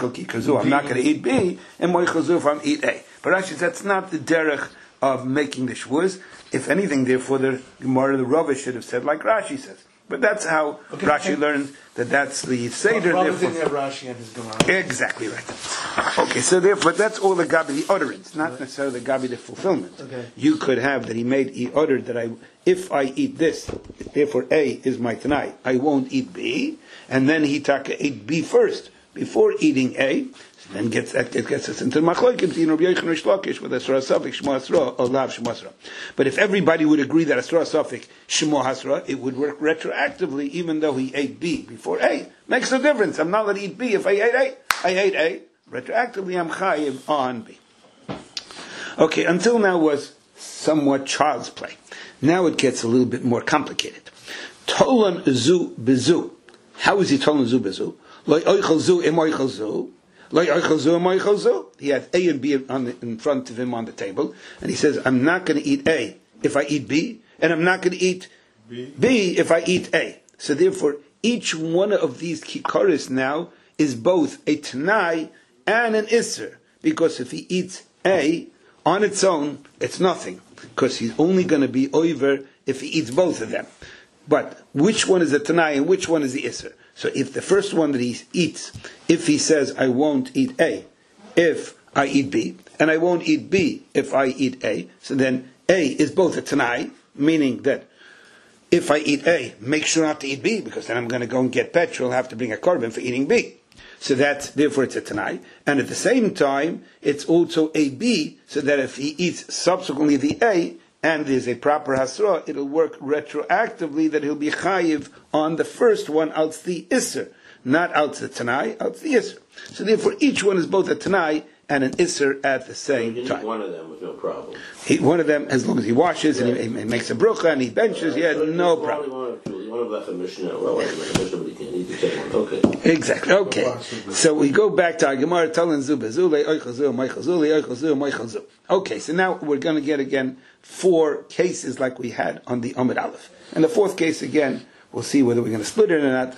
Speaker 1: to eat B, and Moichazu if I'm eat A. But actually, that's not the derech of making the shvuz. If anything, therefore, the Gemara, the Rava should have said like Rashi says. But that's how Rashi learned that that's the Seder.
Speaker 2: Rava didn't have Rashi and his Gemara.
Speaker 1: Exactly right. Okay, so therefore, that's all the Gabi, the utterance, not necessarily the Gabi, the fulfillment.
Speaker 2: Okay.
Speaker 1: You could have that he uttered that if I eat this, therefore A is my Tanai, I won't eat B, and then he ate B first, before eating A, then gets us into Machlokim, in Rabbi Yochanan Rish Lakish, with Asra Safik, Shmo Hasra, or Lav Shmo Hasra. But if everybody would agree that Asra Safik, Shmo Hasra, it would work retroactively, even though he ate B before A. Makes no difference. I'm not allowed to eat B if I ate A. I ate A. Retroactively, I'm chayiv on B. Okay, until now was somewhat child's play. Now it gets a little bit more complicated. Tolan zu bezu. How is he tolan zu bezu? Lo oichel zu im oichel zu. Lo oichel zu im oichel zu. He had A and B in front of him on the table, and he says, I'm not going to eat A if I eat B, and I'm not going to eat B if I eat A. So therefore, each one of these kikaris now is both a Tanai and an Isser, because if he eats A on its own, it's nothing, because he's only going to be over if he eats both of them. But which one is the Tanai and which one is the Isser? So if the first one that he eats, if he says, I won't eat A if I eat B, and I won't eat B if I eat A, so then A is both a Tanai, meaning that if I eat A, make sure not to eat B, because then I'm going to go and get petrol, have to bring a carbon for eating B. So therefore it's a Tanai. And at the same time, it's also a B, so that if he eats subsequently the A, and there's a proper Hasra, it'll work retroactively that he'll be chayiv on the first one, out the Isser. Not out the Tanai, out the Isser. So therefore each one is both a Tanai and an Isser at the same time.
Speaker 5: One of them with no problem.
Speaker 1: One of them, as long as he washes and he makes a brucha and he benches, no problem.
Speaker 5: One of left a Mishnah, well, I make a Mishnah, but he can't eat the second one. Okay.
Speaker 1: Exactly. Okay. So we go back to our Gemara, Talan Zu Bezule, Oichazu, Maichazu, Oichazu, Maichazu. Okay, so now we're going to get again 4 cases like we had on the Amud Aleph. And the 4th case again, we'll see whether we're going to split it or not.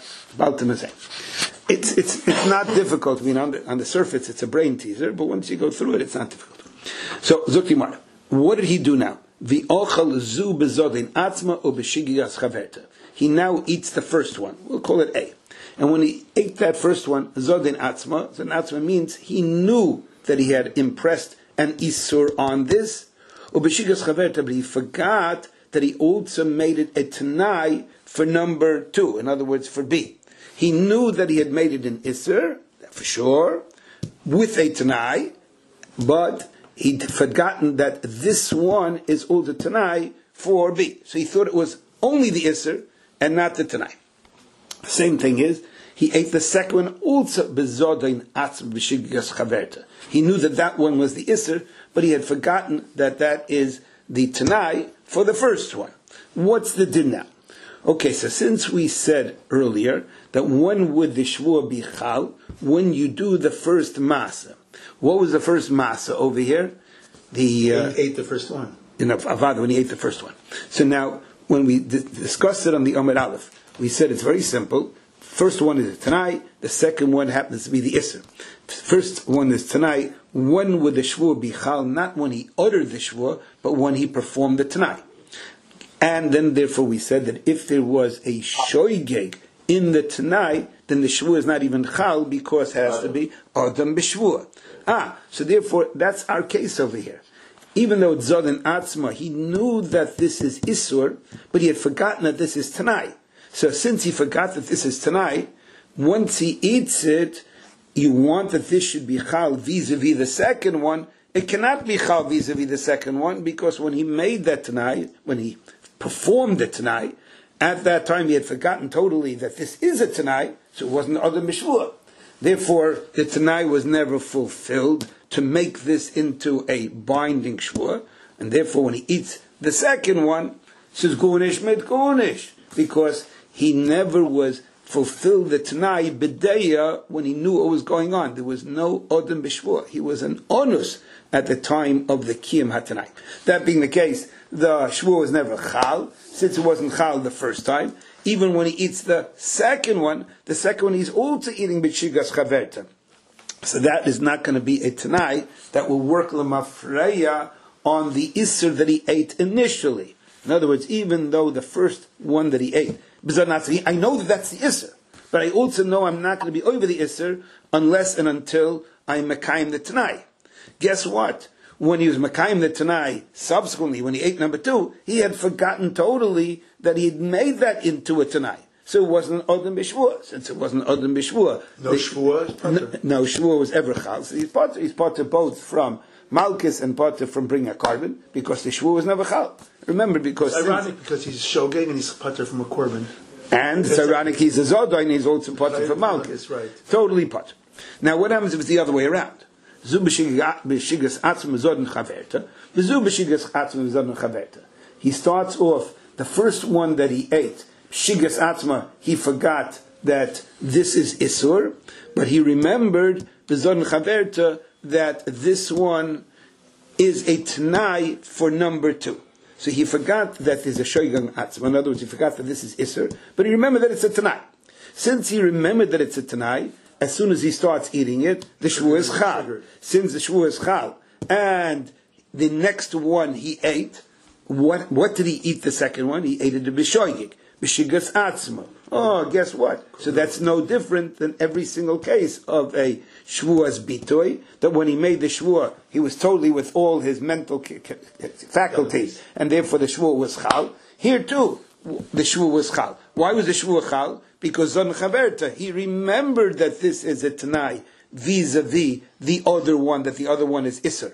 Speaker 1: It's not difficult. I mean, on the surface, it's a brain teaser, but once you go through it, it's not difficult. So, Zukti what did he do now? V'ochal zu bezodin atzma u b'shigiyas chaverta. He now eats the first one. We'll call it A. And when he ate that first one, zodin atzma means he knew that he had impressed an isur on this. U b'shigiyas chaverta, but he forgot that he also made it a tanai for number 2. In other words, for B. He knew that he had made it an isur, for sure, with a tanai, but he'd forgotten that this one is all the Tanai for B. So he thought it was only the Isser and not the Tanai. Same thing is, he ate the second one also bezodain atzm b'shigas chaverta. He knew that one was the Isser, but he had forgotten that is the Tanai for the first one. What's the din now? Okay, so since we said earlier that when would the Shvuah be Chal? When you do the first Masa. What was the first Masa over here?
Speaker 2: He ate the first one.
Speaker 1: In Avada, when he ate the first one. So now, when we discussed it on the Omer Aleph, we said it's very simple. First one is Tanai, the second one happens to be the Isser. First one is Tanai. When would the Shvuah be Chal? Not when he uttered the Shvuah, but when he performed the Tanai. And then therefore we said that if there was a Shoigeg in the Tanai, then the Shvuah is not even Chal because it has to be Adam B'Shvuah. So therefore that's our case over here. Even though it's Zod and Atzma, he knew that this is Isur, but he had forgotten that this is Tanai. So since he forgot that this is Tanai, once he eats it, you want that this should be Chal vis-a-vis the second one. It cannot be Chal vis-a-vis the second one, because when he made that Tanai, when he performed the Tanai, at that time he had forgotten totally that this is a Tanai, so it wasn't Adam B'Shvuah. Therefore, the Tanai was never fulfilled to make this into a binding Shvuah, and therefore when he eats the second one, it says Gunish mit Gunish, because he never was fulfilled the Tanai B'deya when he knew what was going on. There was no Adam B'Shvuah. He was an onus at the time of the Kiyam HaTanai. That being the case, the Shvuah was never Chal, since it wasn't Chal the first time. Even when he eats the second one he's also eating B'Shigas Chaverta. So that is not going to be a Tanai that will work L'mafreya on the Isser that he ate initially. In other words, even though the first one that he ate, I know that that's the Isser, but I also know I'm not going to be over the Isser unless and until I Mekayim the Tanai. Guess what? When he was Mekayim the Tanai, subsequently, when he ate number 2, he had forgotten totally that he had made that into a Tanai. So it wasn't Adam B'Shvuah. Since it wasn't Adam B'Shvuah.
Speaker 2: No Shvuah?
Speaker 1: No Shvuah was ever Chal. So he's part of both from Malchus and part from bringing a carbon, because the Shvuah was never Chal. Remember, because
Speaker 2: it's ironic because he's Shogeg and he's Pater from a Korban.
Speaker 1: And it's ironic he's a Zodai and he's also Pater from Malchus.
Speaker 2: Right.
Speaker 1: Totally Pater. Now what happens if it's the other way around? Zu b'shigas atzma zodin chaverta, v'zu b'shigas atzma zodin chaverta. He starts off, the first one that he ate, shigas atzma, he forgot that this is Isur, but he remembered b'zodin chaverta that this one is a Tanai for number 2. So he forgot that there's a Shoigang Atzma. In other words, he forgot that this is Isser, but he remembered that it's a Tanai. Since he remembered that it's a Tanai, as soon as he starts eating it, the Shvuah is Chal. Since the Shvuah is Chal, and the next one he ate, what did he eat the second one? He ate it b'shoigig, b'shigas atzma. Oh, guess what? So that's no different than every single case of a Shvuah's bitoy, that when he made the Shvuah, he was totally with all his mental faculties, and therefore the Shvuah was Chal. Here too, the Shvuah was Chal. Why was the Shvuah Chal? Because Zon Chaverta, he remembered that this is a Tanai vis-a-vis the other one, that the other one is Isser.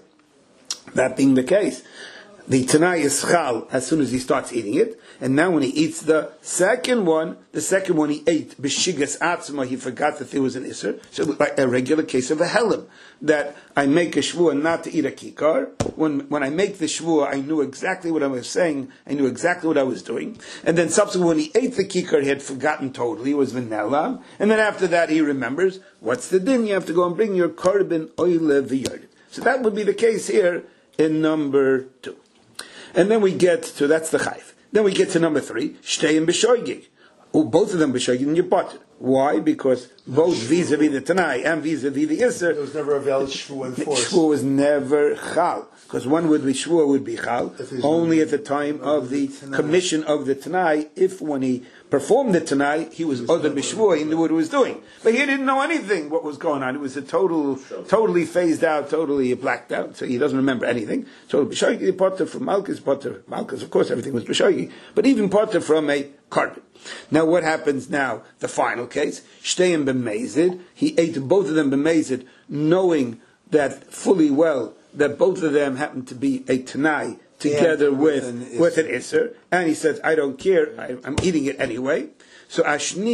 Speaker 1: That being the case, the Tanai is Chal as soon as he starts eating it, and now when he eats the second one he ate B'shigas Atzma, he forgot that there was an Isser. So like a regular case of a Helam, that I make a Shvuah not to eat a Kikar. When I make the Shvuah, I knew exactly what I was saying, I knew exactly what I was doing, and then subsequently when he ate the Kikar, he had forgotten totally, it was Vinela, and then after that he remembers, what's the din? You have to go and bring your Korban Oile V'Yard. So that would be the case here in number 2. And then we get to, that's the Chayv. Then we get to number 3, Shteim B'Shoigig. Both of them B'Shoigig and you bought it. Why? Because both vis-a-vis the Tanai and vis-a-vis the Isser,
Speaker 2: There was never a valid Shvuah in force.
Speaker 1: Shvuah was never Chal. Because one would be Shvuah would be Chal only at the time of the commission of the Tanai. If when he performed the Tanai, he was Adam B'Shvuah, he knew what he was doing. But he didn't know anything what was going on. It was a totally phased out, totally blacked out, so he doesn't remember anything. So B'Shoigi, Potter from Malchus, of course everything was B'Shoigi, but even Potter from a carpet. Now what happens now? The final case, Shteim B'Mezid, he ate both of them B'Mezid, knowing that fully well that both of them happened to be a Tanai together with an Isser, and he said, I don't care, I'm eating it anyway. So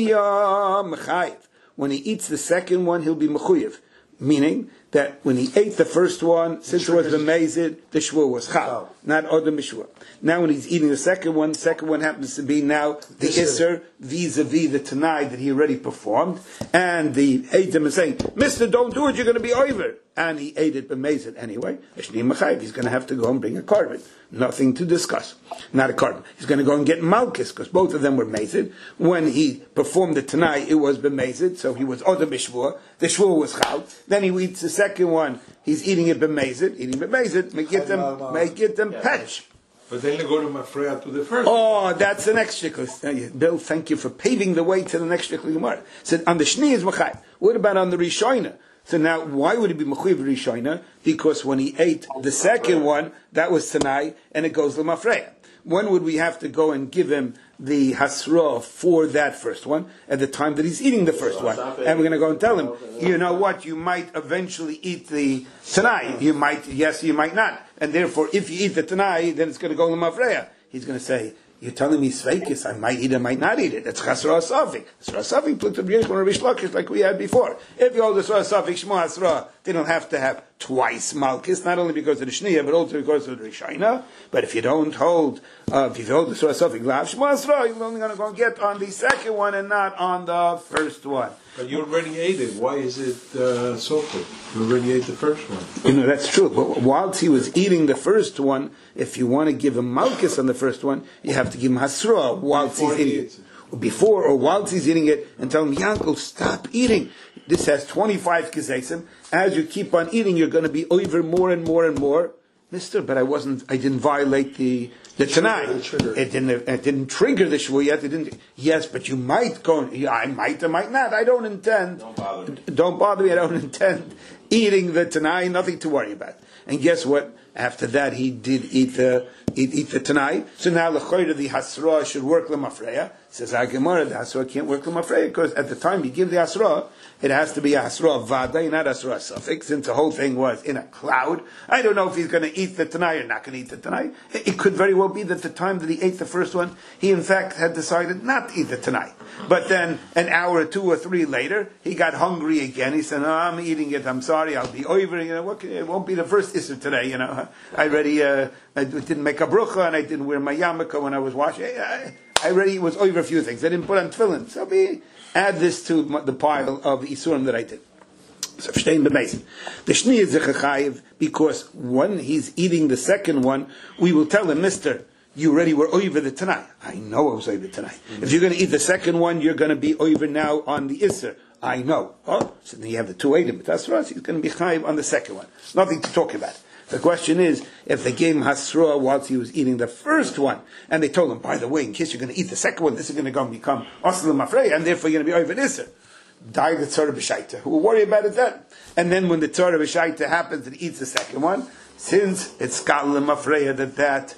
Speaker 1: ashniya mechayiv. When he eats the second one, he'll be mechuyev. Meaning that when he ate the first one, since it was b'mezid, the shvua was chal, not other mishvua. Now when he's eating the second one happens to be now the isser vis-a-vis the tanai that he already performed, and the eidim is saying, Mister, don't do it, you're going to be over. And he ate it b'mezid anyway. He's going to have to go and bring a carbon. Nothing to discuss. Not a carbon. He's going to go and get malchus, because both of them were mezid. When he performed the tanai, it was b'mezid, so he was other mishvua. The shvua was chal. Then he eats the second one, he's eating it b'mezid, may get them patch.
Speaker 3: But then you go to Mafreya to the first.
Speaker 1: Oh, that's the next shikl. Bill, thank you for paving the way to the next shikl Gemara. So on the shni is machai. What about on the rishoina? So now, why would it be mechuyev rishoina? Because when he ate the second one, that was tanai, and it goes to Mafreya. When would we have to go and give him the hasra for that first one at the time that he's eating the first one? And we're going to go and tell him, you know what, you might eventually eat the tanai. You might, yes, you might not. And therefore, if you eat the tanai, then it's going to go to Mafreya. He's going to say, you're telling me sveikis, I might eat it, I might not eat it. That's chasra asafik. Chasra asafik, put the Rish Lakish like we had before. If you hold the chasra asafik, shmo hasra, they don't have to have twice malchus, not only because of the shniya, but also because of the rishayna. But if you don't hold, if you hold the chasra asafik, lav shmo hasra, you're only going to go and get on the second one and not on the first one.
Speaker 3: But you already ate it. Why is it salted? You already ate the first one.
Speaker 1: You know, that's true. But whilst he was eating the first one, if you want to give him malchus on the first one, you have to give him hasra whilst he's eating it. Before or whilst he's eating it, and tell him, Yankel, stop eating. This has 25 kezesim. As you keep on eating, you're going to be over more and more and more. Mister, but I didn't violate the tanai. It didn't trigger the shvu yet. It didn't. Yes, but you might go. I might or might not. I don't intend. Don't bother me. I don't intend eating the tanai. Nothing to worry about. And guess what? After that, he did eat the tanai. So now the hasra should work l'mafreya. Says our Gemara, the hasra can't work l'mafreya because at the time you give the hasra, it has to be a hasra vada, not hasra suffix, since the whole thing was in a cloud. I don't know if he's going to eat the tanai or not going to eat the tanai. It could very well be that the time that he ate the first one, he in fact had decided not to eat the tanai. But then an hour or 2 or 3 later, he got hungry again. He said, "No, I'm eating it. I'm sorry. I'll be over. You know, it won't be the first issur today. You know, I already I didn't make a brucha and I didn't wear my yarmulke when I was washing. I already was over a few things. I didn't put on tefillin. So add this to the pile of isurim that I did." So verstehen b'meisen. The shni is zechachayiv because when he's eating the second one, we will tell him, Mister, you already were over the tanai. I know I was over the tanai. If you're going to eat the second one, you're going to be over now on the issur. I know. Oh, so then you have the 2 eidim. That's right. He's going to be chayiv on the second one. Nothing to talk about. The question is, if they gave him hasra whilst he was eating the first one, and they told him, by the way, in case you're going to eat the second one, this is going to go and become asl mafrei, and therefore you're going to be over issur. Die the tzara b'shaita. Who will worry about it then? And then when the tzara b'shaita happens and he eats the second one, since it's kal mafrei that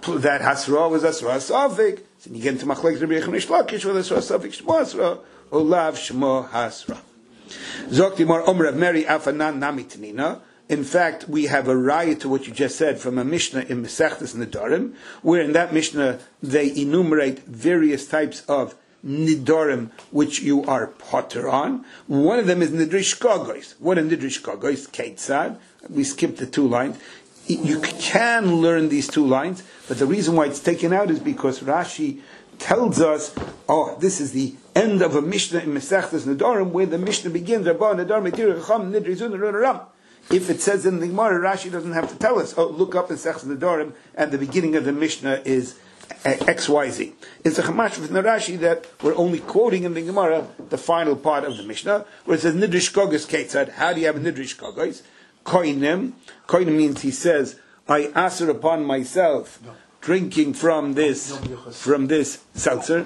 Speaker 1: hasra was asra safik, so you get into machlekes Rabbi Yechon Rish Lakish with asra safik shmo hasra, olav shmo hasra. Zokti mar omer Mary afanan nami tanina. In fact, we have a raya to what you just said from a Mishnah in Mesechtes Nedarim, where in that Mishnah they enumerate various types of Nidarim which you are potter on. One of them is Nidrish Kogois. What is Nidrish Kogois? Keitzad. We skipped the 2 lines. You can learn these 2 lines, but the reason why it's taken out is because Rashi tells us, this is the end of a Mishnah in Mesechtes Nedarim, where the Mishnah begins, if it says in the Gemara, Rashi doesn't have to tell us, look up in Mesechtes Nedarim, and the beginning of the Mishnah is XYZ. It's a chamash from the Rashi that we're only quoting in the Gemara the final part of the Mishnah, where it says Nidrish Kogus Ketzad. How do you have a Nidrish Kogus? Koinim. Koinim means he says, I asser upon myself drinking from this seltzer.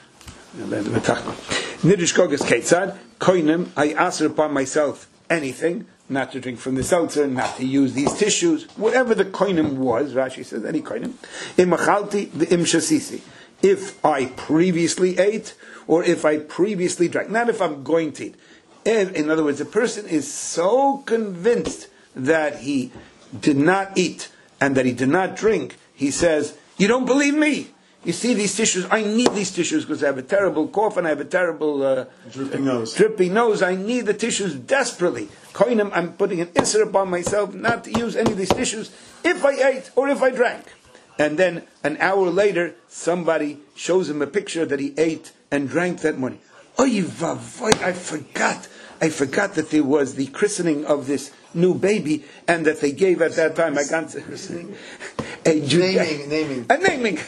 Speaker 1: Nidrish Kogus Ketzad. Koinim, I asser upon myself anything, not to drink from the seltzer, not to use these tissues, whatever the koinim was, Rashi says, any koinim. Im machalti v'im shasisi. If I previously ate, or if I previously drank, not if I'm going to eat. In other words, a person is so convinced that he did not eat, and that he did not drink, he says, you don't believe me? You see these tissues? I need these tissues because I have a terrible cough and I have a terrible
Speaker 2: dripping nose.
Speaker 1: Dripping nose. I need the tissues desperately. Koinim, I'm putting an isser upon myself not to use any of these tissues if I ate or if I drank. And then an hour later, somebody shows him a picture that he ate and drank that morning. Oy vavoy, I forgot that there was the christening of this new baby and that they gave at that time. I can't say christening.
Speaker 2: Naming.
Speaker 1: Naming.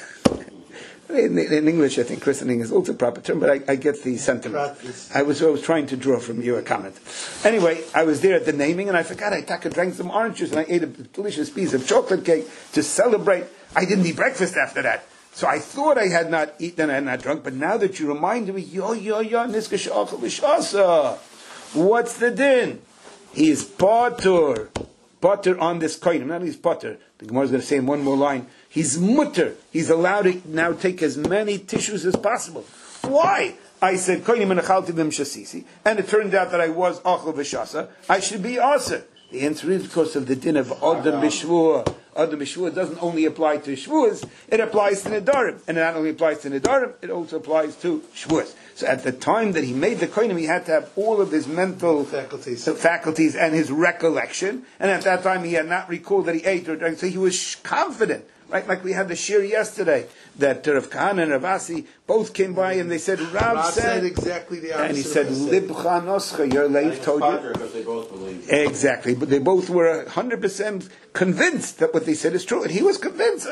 Speaker 1: In English, I think christening is also a proper term, but I get the sentiment. I was trying to draw from you a comment. Anyway, I was there at the naming, and I forgot I drank some orange juice, and I ate a delicious piece of chocolate cake to celebrate. I didn't eat breakfast after that. So I thought I had not eaten and I had not drunk, but now that you reminded me, niska she'achal v'shasa. What's the din? He is potter on this koinim. Not he's potter. The Gemara is going to say in one more line. He's mutter. He's allowed to now take as many tissues as possible. Why? I said koinim and achalti v'mshasisi, and it turned out that I was achal v'shasa. I should be aser. The answer is because of the din of Adam B'Shvuah. Adam B'Shvuah doesn't only apply to Shvuahs, it applies to Nedarim. And it not only applies to Nedarim, it also applies to Shvuahs. So at the time that he made the koinim, he had to have all of his mental faculties and his recollection. And at that time, he had not recalled that he ate or drank. So he was confident. Right, like we had the shir yesterday, that Rav Kahana and Rav Asi both came by and they said, Rav said
Speaker 2: exactly the opposite.
Speaker 1: And he said, Libcha noscha, your leif told you.
Speaker 5: Because they both believed.
Speaker 1: Exactly, but they both were 100% convinced that what they said is true, and he was convinced.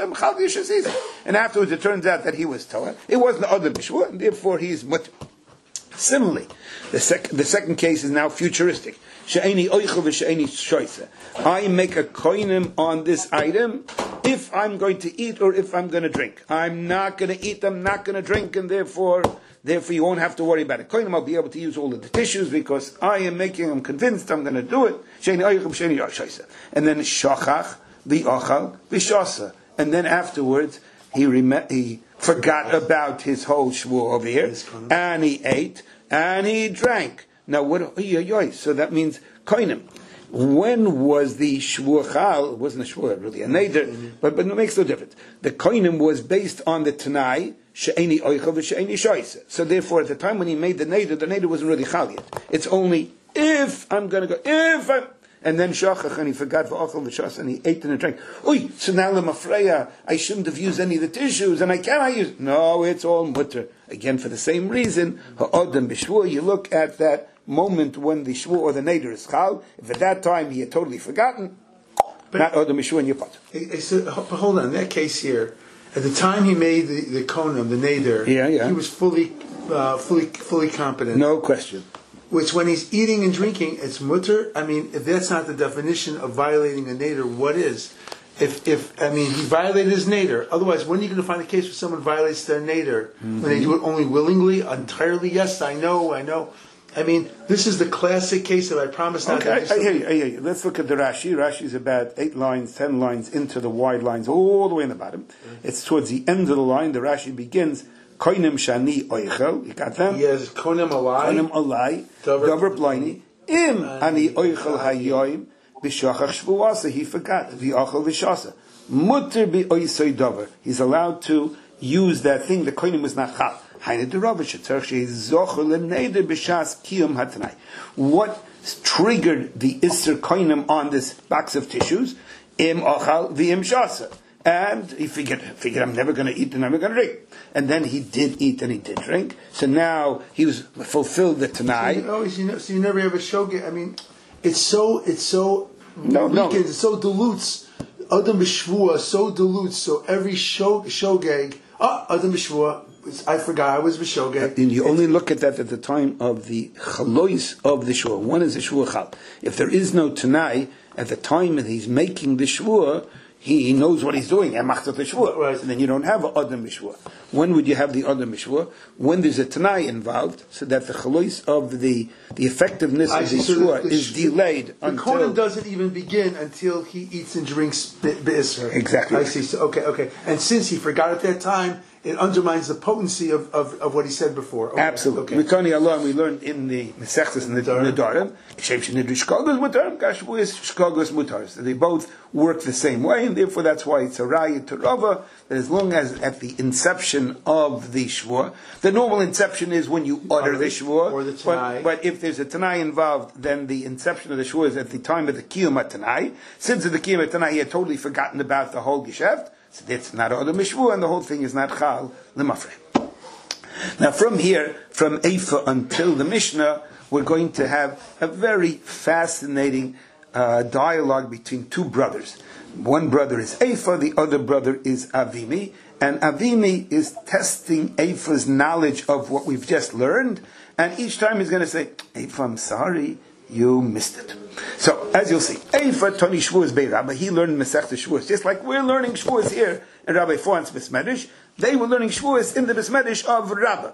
Speaker 1: And afterwards, it turns out that he was Torah. It wasn't Adam B'Shvuah, and therefore he is mutter. Similarly, the second case is now futuristic. She'eni oichel v'she'eni shoyse. I make a koinim on this item if I'm going to eat or if I'm going to drink. I'm not going to eat, I'm not going to drink, and therefore you won't have to worry about it. Koinim, I'll be able to use all of the tissues because I'm convinced I'm going to do it. She'eni oichel v'she'eni shoyse. And then shachach v'ochal v'shasa. And then afterwards, he forgot about his whole shvuah over here, and he ate, and he drank. Now so that means koinim. When was the shvuah? It wasn't a shvuah really, a neder, but it makes no difference. The koinim was based on the tanai she'eni oichel v'she'eni shoyse. So therefore, at the time when he made the neder wasn't really chal yet. It's only if I'm going to go, and then shachach, and he forgot v'ochel v'shas, and he ate and drank. So now lemafreya, I shouldn't have used any of the tissues, and I cannot use. No, it's all mutter. Again, for the same reason, ha'odem b'shvuah, you look at that moment when the shvuah or the neder is chal. If at that time he had totally forgotten, not odem b'shvuah in your pot.
Speaker 2: But hold on, in that case here, at the time he made the konim, the neder, he was fully competent.
Speaker 1: No question.
Speaker 2: Which, when he's eating and drinking, it's mutter. I mean, if that's not the definition of violating a neder, what is? If he violated his neder. Otherwise, when are you going to find a case where someone violates their neder? When they do it only willingly, entirely? Yes, I know. I mean, this is the classic case that I promise not to do.
Speaker 1: I hear you. Let's look at the Rashi. Rashi is about 8 lines, 10 lines into the wide lines, all the way in the bottom. It's towards the end of the line. The Rashi begins, Koinim shani oichel. You got them?
Speaker 2: Yes, koinim alai.
Speaker 1: Koinim alai. Davar plini. Im ani oichel hayoim. B'shachach shvuasa. He forgot. V'ochel v'shasa. Mutter bi oisoi davar. He's allowed to use that thing. The koinim was not chal. What triggered the Isser Koinim on this box of tissues? Im ochal v'im shasa. And he figured I'm never going to eat and I'm never going to drink. And then he did eat and he did drink. So now he was fulfilled the Tanai.
Speaker 2: So you never have a shogeg. I mean, it's so weakened, it so dilutes. Adam b'shvuah so dilutes. So every shogeg, Adam b'shvuah, I forgot I was b'shogeg.
Speaker 1: And you only look at that at the time of the chalois of the shvuah. One is the shvuah chal. If there is no Tanai at the time that he's making the shvuah, he knows what he's doing. Right. And then you don't have an Adam B'Shvuah. When would you have the Adam B'Shvuah? When there's a Tanai involved, so that the chalois of the effectiveness of the Shvuah is delayed.
Speaker 2: The Kohen doesn't even begin until he eats and drinks B'Isser.
Speaker 1: Exactly.
Speaker 2: I see. So, okay. And since he forgot at that time, it undermines the potency of what he said before. Okay.
Speaker 1: Absolutely. Mitani Allah, we learned in the Mesechtes and the Nedarim, they both work the same way, and therefore that's why it's a raya to Rava, that as long as at the inception of the Shvua, the normal inception is when you utter the Shvua,
Speaker 2: or the Tanai.
Speaker 1: But if there's a Tanai involved, then the inception of the Shvua is at the time of the Kiyum Tanai. Since at the Kiyum Tanai he had totally forgotten about the whole Gesheft, so that's not other Mishvua, and the whole thing is not Chal L'Mafre. Now from here, from Eifa until the Mishnah, we're going to have a very fascinating dialogue between two brothers. One brother is Eifa, the other brother is Avimi, and Avimi is testing Eifa's knowledge of what we've just learned, and each time he's going to say, Eifa, I'm sorry, you missed it. So, as you'll see, Eifa Toni Shvuas Bei Rabba, he learned Masechta Shvuas, just like we're learning Shvuas here in Rabbi Foran's Besmedish, they were learning Shvuas in the Besmedish of Rabba.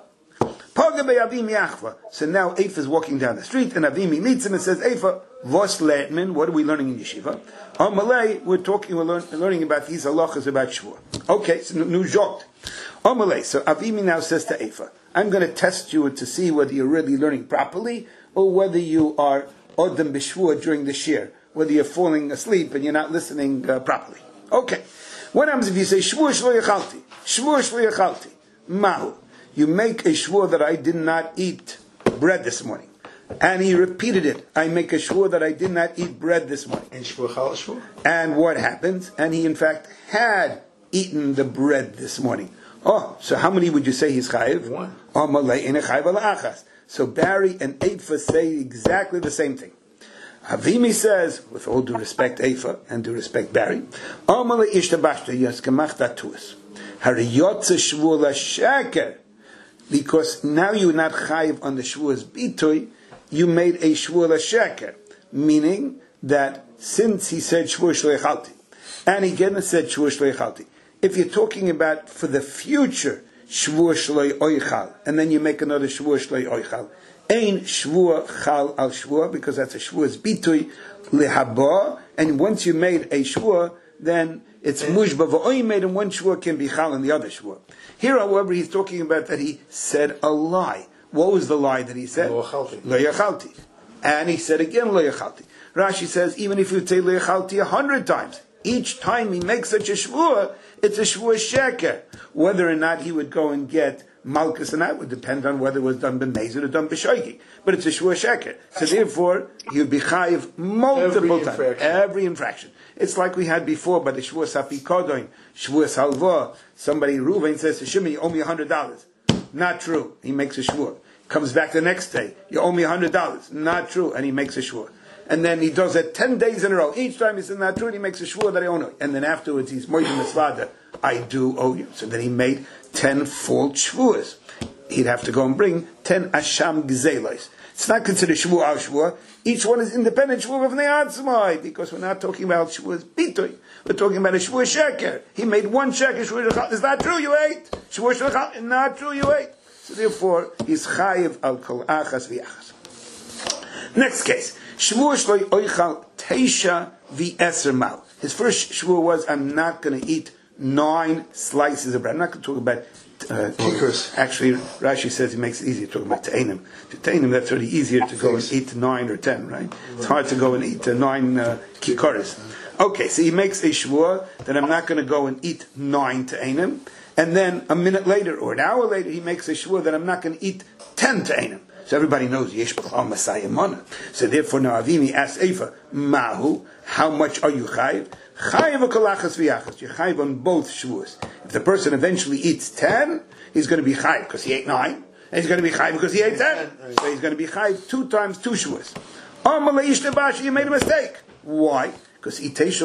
Speaker 1: So now Eifa is walking down the street, and Avimi meets him and says, Eifa, Vos Le'etmin, what are we learning in Yeshiva? Amalei, we're learning about these halachas about Shvuah. Okay, so new joked. Amalei, so Avimi now says to Eifa, I'm going to test you to see whether you're really learning properly, or whether you are Odem B'Shvuah during the Shir, whether you're falling asleep and you're not listening properly. Okay. What happens if you say, Shvuah Shlo Yachalti, Shvuah Shlo Yachalti, Mahu? You make a shvur that I did not eat bread this morning. And he repeated it. I make a shvur that I did not eat bread this morning.
Speaker 2: And shvur chal shvur.
Speaker 1: And what happens? And he in fact had eaten the bread this morning. Oh, so how many would you say he's chayiv?
Speaker 2: One.
Speaker 1: So Barry and Eifa say exactly the same thing. Avimi says, with all due respect Eifa and due respect Barry, Amalei ishtabashta yaskamach datuas. Hariyotze shvur la shaker. Because now you're not chayiv on the shvuas bitoy, you made a shvuah l'sheker, meaning that since he said shvuah shleichalti, and he again said shvuah shleichalti, if you're talking about for the future shvuah shleioichal, and then you make another shvuah shleioichal, ein shvuah chal al shvuah, because that's a shvuah's bitoy lehaba, and once you made a shvuah, then it's mushba v'oimed, and one shvuah can be chal in the other shvuah. Here, however, he's talking about that he said a lie. What was the lie that he said? Lo yachalti. And he said again, lo yachalti. Rashi says, even if you say lo yachalti 100 times, each time he makes such a shvuah, it's a shvuah sheker. Whether or not he would go and get malchus and that would depend on whether it was done b'mezid or done b'shoigi. But it's a shvuah sheker. So therefore, he would be chayiv multiple times. Every infraction. It's like we had before by the shvuah sapikodon, shvuah salva. Somebody, Reuven, says to Shimon, you owe me $100. Not true. He makes a shvuah. Comes back the next day, you owe me $100. Not true. And he makes a shvuah. And then he does it 10 days in a row. Each time he says not true, and he makes a shvuah that I owe you. And then afterwards he's moed mitzvah, I do owe you. So then he made 10 false shvuahs. He'd have to go and bring 10 asham gzelos. It's not considered shvuah al shvuah. Each one is independent shvuah of ne'atzmai, because we're not talking about shvuah's bitoy. We're talking about a shvuah sheker. He made one sheker. Shvuah shechal. Is that true? You ate. Shvuah shechal. Not true. You ate. So therefore, he's chayiv al kol achas v'achas. Next case. Shvuah shloi oichal teisha v'eser mal. His first shvuah was, I'm not going to eat 9 slices of bread. I'm not going to talk about actually, Rashi says he makes it easier to talk about Ta'anim. To Ta'anim, that's really easier to go and eat 9 or 10, right? It's hard to go and eat 9 kikoris. Okay, so he makes a shvuah that I'm not going to go and eat 9 Ta'anim, and then a minute later or an hour later he makes a shvuah that I'm not going to eat 10 Ta'anim. So everybody knows Yesh B'chal Masayim Mana. So therefore now Avimi asks Eifa, Mahu, how much are you chayiv? Chayiv v'kolachas v'yachas. You're chayiv on both shvuas. If the person eventually eats 10, he's going to be chayiv because he ate 9, and he's going to be chayiv because he ate 10. So he's going to be chayiv 2 times 2 shvuas. You made a mistake. Why? Because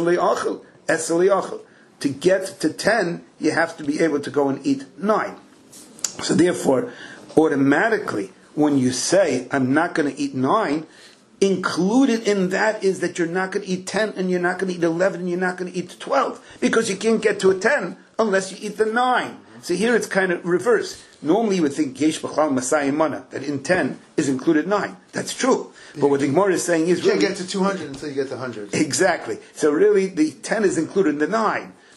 Speaker 1: to get to 10, you have to be able to go and eat 9. So therefore, automatically, when you say, I'm not going to eat 9, included in that is that you're not going to eat 10, and you're not going to eat 11, and you're not going to eat 12, because you can't get to a 10 unless you eat the 9. So here it's kind of reverse. Normally you would think Yesh B'chal Masayim Mana, that in 10 is included 9. That's true. But what the Gemara is saying is
Speaker 2: you can't get to 200 until you get to 100.
Speaker 1: Exactly. So really the 10 is included in the 9.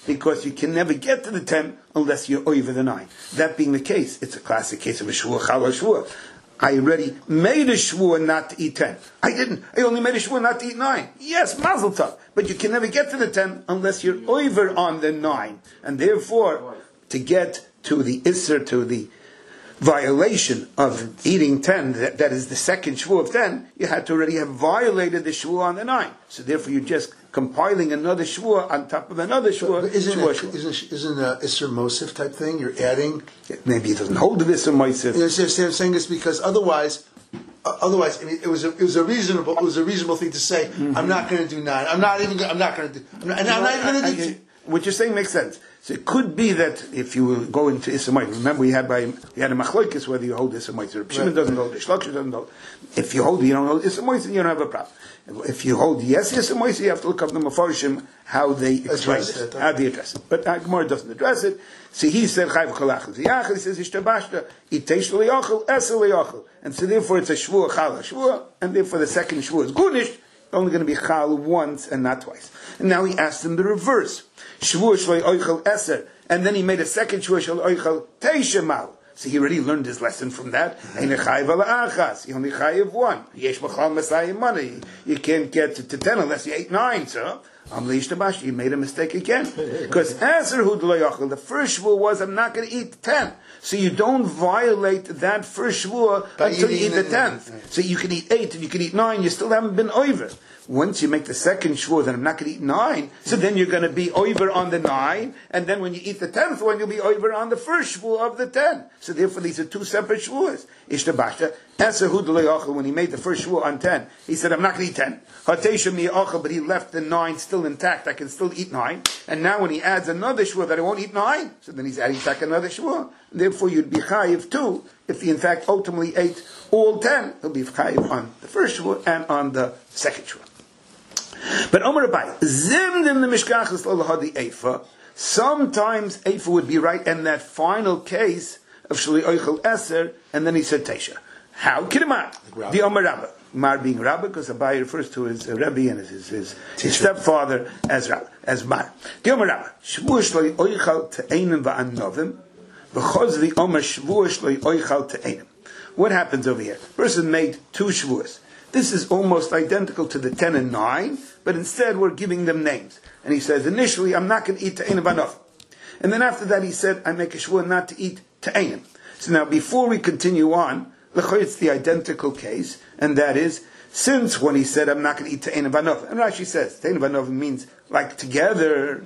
Speaker 1: because you can never get to the 10 unless you're over the 9. That being the case, it's a classic case of a shvua chala shvua. I already made a shvua not to eat 10. I didn't. I only made a shvua not to eat 9. Yes, mazel tov. But you can never get to the 10 unless you're over on the 9. And therefore, to get to the isser, to the violation of eating 10, that is the second shvua of 10, you had to already have violated the shvua on the 9. So therefore you're just compiling another shvua on top of another shvua.
Speaker 2: But isn't a Isser Mosif type thing? You're adding.
Speaker 1: Maybe it doesn't hold the Isser Mosif.
Speaker 2: You understand what I'm saying? This because otherwise, I mean, it was a reasonable thing to say. I'm not going to do 9. I'm not even going to do.
Speaker 1: What you're saying makes sense. So it could be that if you will go into Isser Mosif, remember we had a machlokes whether you hold Isser Mosif. Shimon doesn't hold it. Shloksh doesn't hold it. If you hold it, you don't hold Isser Mosif, you don't have a problem. If you hold yes Isser Mosif, you have to look up the Mefarshim how they explain it, how they address it. But Gemara doesn't address it. So he said Chayv Chalachel. He says Ishtabashta Iteish Liyachel Esel Liyachel, and so therefore it's a Shvua Chala Shvua, and therefore the second Shvua is Gunish. Only going to be Chal once and not twice. And now he asked him the reverse. Shvua Shloi Oichel Eser. And then he made a second Shvua Shloi Oichel Teisha Mal. So he already learned his lesson from that. He only chayiv 1. Yesh Machal Messiah money. You can't get to 10 unless you ate 9, so you made a mistake again. Because the first shvua was, I'm not going to eat 10. So you don't violate that first shvua until you eat the 10th. So you can eat 8 and you can eat 9, you still haven't been over. Once you make the second shvua, then I'm not going to eat 9, so then you're going to be over on the 9, and then when you eat the 10th one, you'll be over on the first shvua of the 10. So therefore these are two separate shvuas. When he made the first shvua on 10, he said, I'm not going to eat 10. But he left the 9 still intact, I can still eat 9. And now when he adds another shvua that I won't eat 9, so then he's adding back another shvua. Therefore you'd be chayiv 2. If he in fact ultimately ate all 10, he'll be chayiv on the first shvua and on the second shvua. But Omer Abai, zimdim the mishkachas l'hadi eifa. Sometimes eifa would be right in that final case of shli oichel eser, and then he said teisha. How? Kidamar. The Omer Rabba. Mar being Rabba, because Abai refers to his Rebbe and his stepfather as Rabba, as Mar. The Omer Rabba. Shvu shli oichel te'enim va'anovim, v'choz the Omer shvu shli oichel te'enim. What happens over here? Person made 2 shvuas. This is almost identical to the 10 and 9, but instead we're giving them names. And he says, initially, I'm not going to eat ta'enim v'anov. And then after that he said, I make a shvua not to eat ta'enim. So now before we continue on, it's the identical case, and that is, since when he said, I'm not going to eat ta'enim v'anov, and Rashi says, ta'enim v'anov means like together,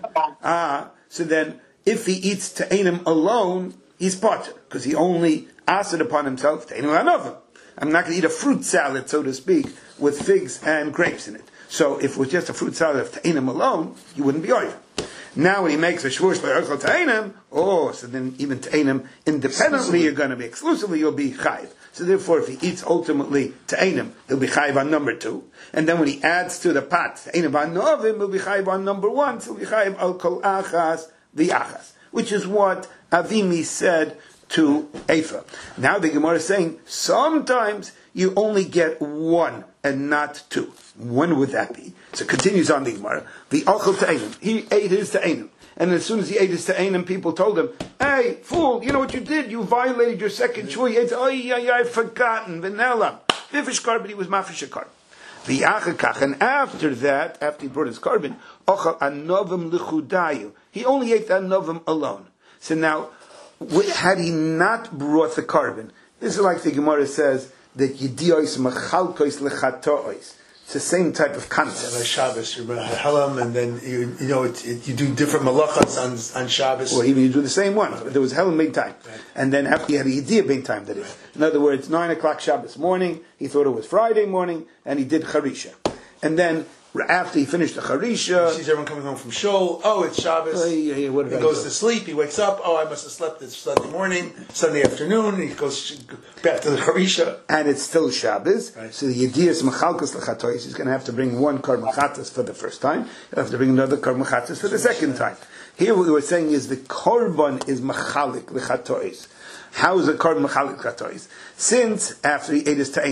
Speaker 1: so then if he eats ta'enim alone, he's potter, because he only asked it upon himself, ta'enim v'anov. I'm not going to eat a fruit salad, so to speak, with figs and grapes in it. So if it was just a fruit salad of ta'enim alone, you wouldn't be over. Now when he makes a shvush l'oichel ta'enim, so then even ta'enim independently you're going to be, exclusively you'll be chayiv. So therefore if he eats ultimately ta'enim, he'll be chayiv on number 2. And then when he adds to the pot ta'enim v'anovim, he'll be chayiv on number 1, so he'll be chayiv al kol achas v'achas. Which is what Avimi said to Eifa. Now the Gemara is saying, sometimes you only get 1 and not 2. When would that be? So it continues on the Gemara. The Ochel Ta'enim. He ate his Ta'enim. And as soon as he ate his Ta'enim, people told him, hey, fool, you know what you did? You violated your second shvua. You ate, I've forgotten. Vanilla. Vifish carbon, he was mafish carbon. The Achakach. And after that, after he brought his carbon, Ochel Anovim L'chudayu. He only ate the Anovim alone. So now, had he not brought the carbon, this is like the Gemara says that Yidiois Machalkois Lechatois. It's the same type of concept.
Speaker 2: Like Shabbos, you bring Helam, and then you do different malachas on Shabbos.
Speaker 1: Or even you do the same one. But there was Helam big time, right. And then after you had a Yidiyah big time. That is, in other words, 9:00 Shabbos morning. He thought it was Friday morning, and he did Charisha, and then. After he finished the Charisha,
Speaker 2: he sees everyone coming home from Shul. Oh, it's Shabbos. He goes to sleep. He wakes up. Oh, I must have slept this Sunday morning, Sunday afternoon. He goes back to the Charisha,
Speaker 1: and it's still Shabbos. Right. So the Yediyas Machalkas Lechatois. He's going to have to bring 1 Karban Chatas for the first time. He'll have to bring another Karban Chatas for the second time. Here, what we're saying is the Korban is Machalik Lechatois. How is the Korban Machalik Lechatois? Since after he ate his Ta'enim,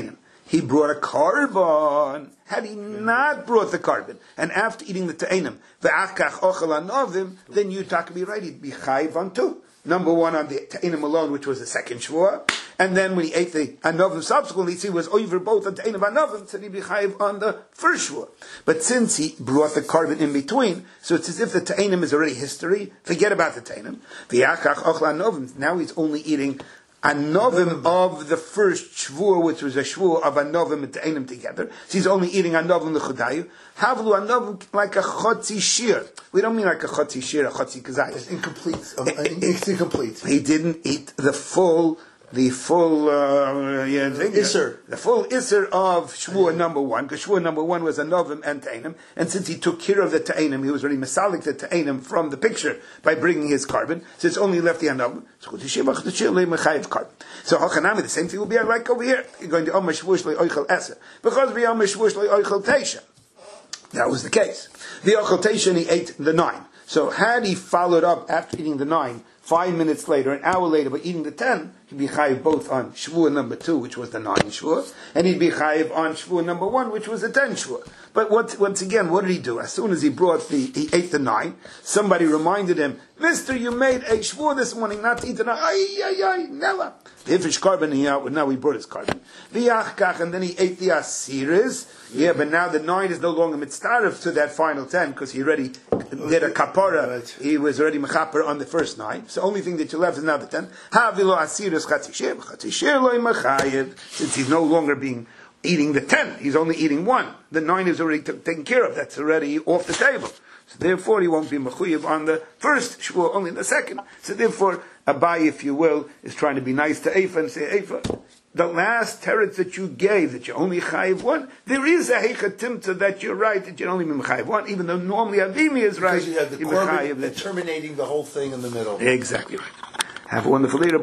Speaker 1: he brought a carbon. Had he not brought the carbon, and after eating the ta'anim, ve'achkach ochel anovim, then you'd be right, he'd be chayiv on two. Number one on the ta'anim alone, which was the second shvua, and then when he ate the anovim subsequently, he was over both the ta'anim anovim, so he'd be chayiv on the first shvua. But since he brought the carbon in between, so it's as if the ta'anim is already history, forget about the ta'anim. Ve'achkach ochel anovim, now he's only eating anovim of the first shvur, which was a shvur of anovim and ta'anim together. So he's only eating anovim lechudayu. Havlu anovim like a chotzi shir. We don't mean like a chotzi shir, a chotzi kazayis.
Speaker 2: It's incomplete. It's incomplete.
Speaker 1: He didn't eat the full
Speaker 2: Isser.
Speaker 1: The full Isser of Shvuah number one, because Shvuah number one was a Novim and Ta'anim, and since he took care of the Ta'anim, he was already Masalik the Ta'anim from the picture by bringing his carbon, so it's only left the Anovim. So Hachanami, the same thing will be like over here. You're going to Omer Shvuah Shloi Oichel Eser. Because we Omer Shvuah Shloi Oichel Teisha. That was the case. The Oichel Teisha, he ate the 9. So had he followed up after eating the 9, 5 minutes later, an hour later, by eating the 10, he'd be chayiv both on Shvuah number 2, which was the 9 Shvuah, and he'd be chayiv on Shvuah number 1, which was the 10 Shvuah. But once again, what did he do? As soon as he ate the 9, somebody reminded him, Mister, you made a Shvuah this morning not to eat the 9. Ay, never. The Ifish carbon, now he brought his carbon. V'yachkach, and then he ate the Asiris. Yeah, but now the 9 is no longer mitzdarif to that final 10, because he already did a kapara. He was already mechaper on the first 9. So the only thing that you left is now the 10. Havilo Asiris chatzishir loy mechayev. Since he's no longer eating the 10, he's only eating 1. The 9 is already taken care of. That's already off the table. So therefore, he won't be mechuyev on the first shvur, only the second. So therefore, Abai, if you will, is trying to be nice to Eifa and say, Eifa, the last teretz that you gave, that you only chayiv 1, there is a heichatimta that you're right, that you only be mechayiv 1, even though normally Avimi is right.
Speaker 2: Because you have the korban terminating the whole thing in the middle.
Speaker 1: Exactly right. Have a wonderful day.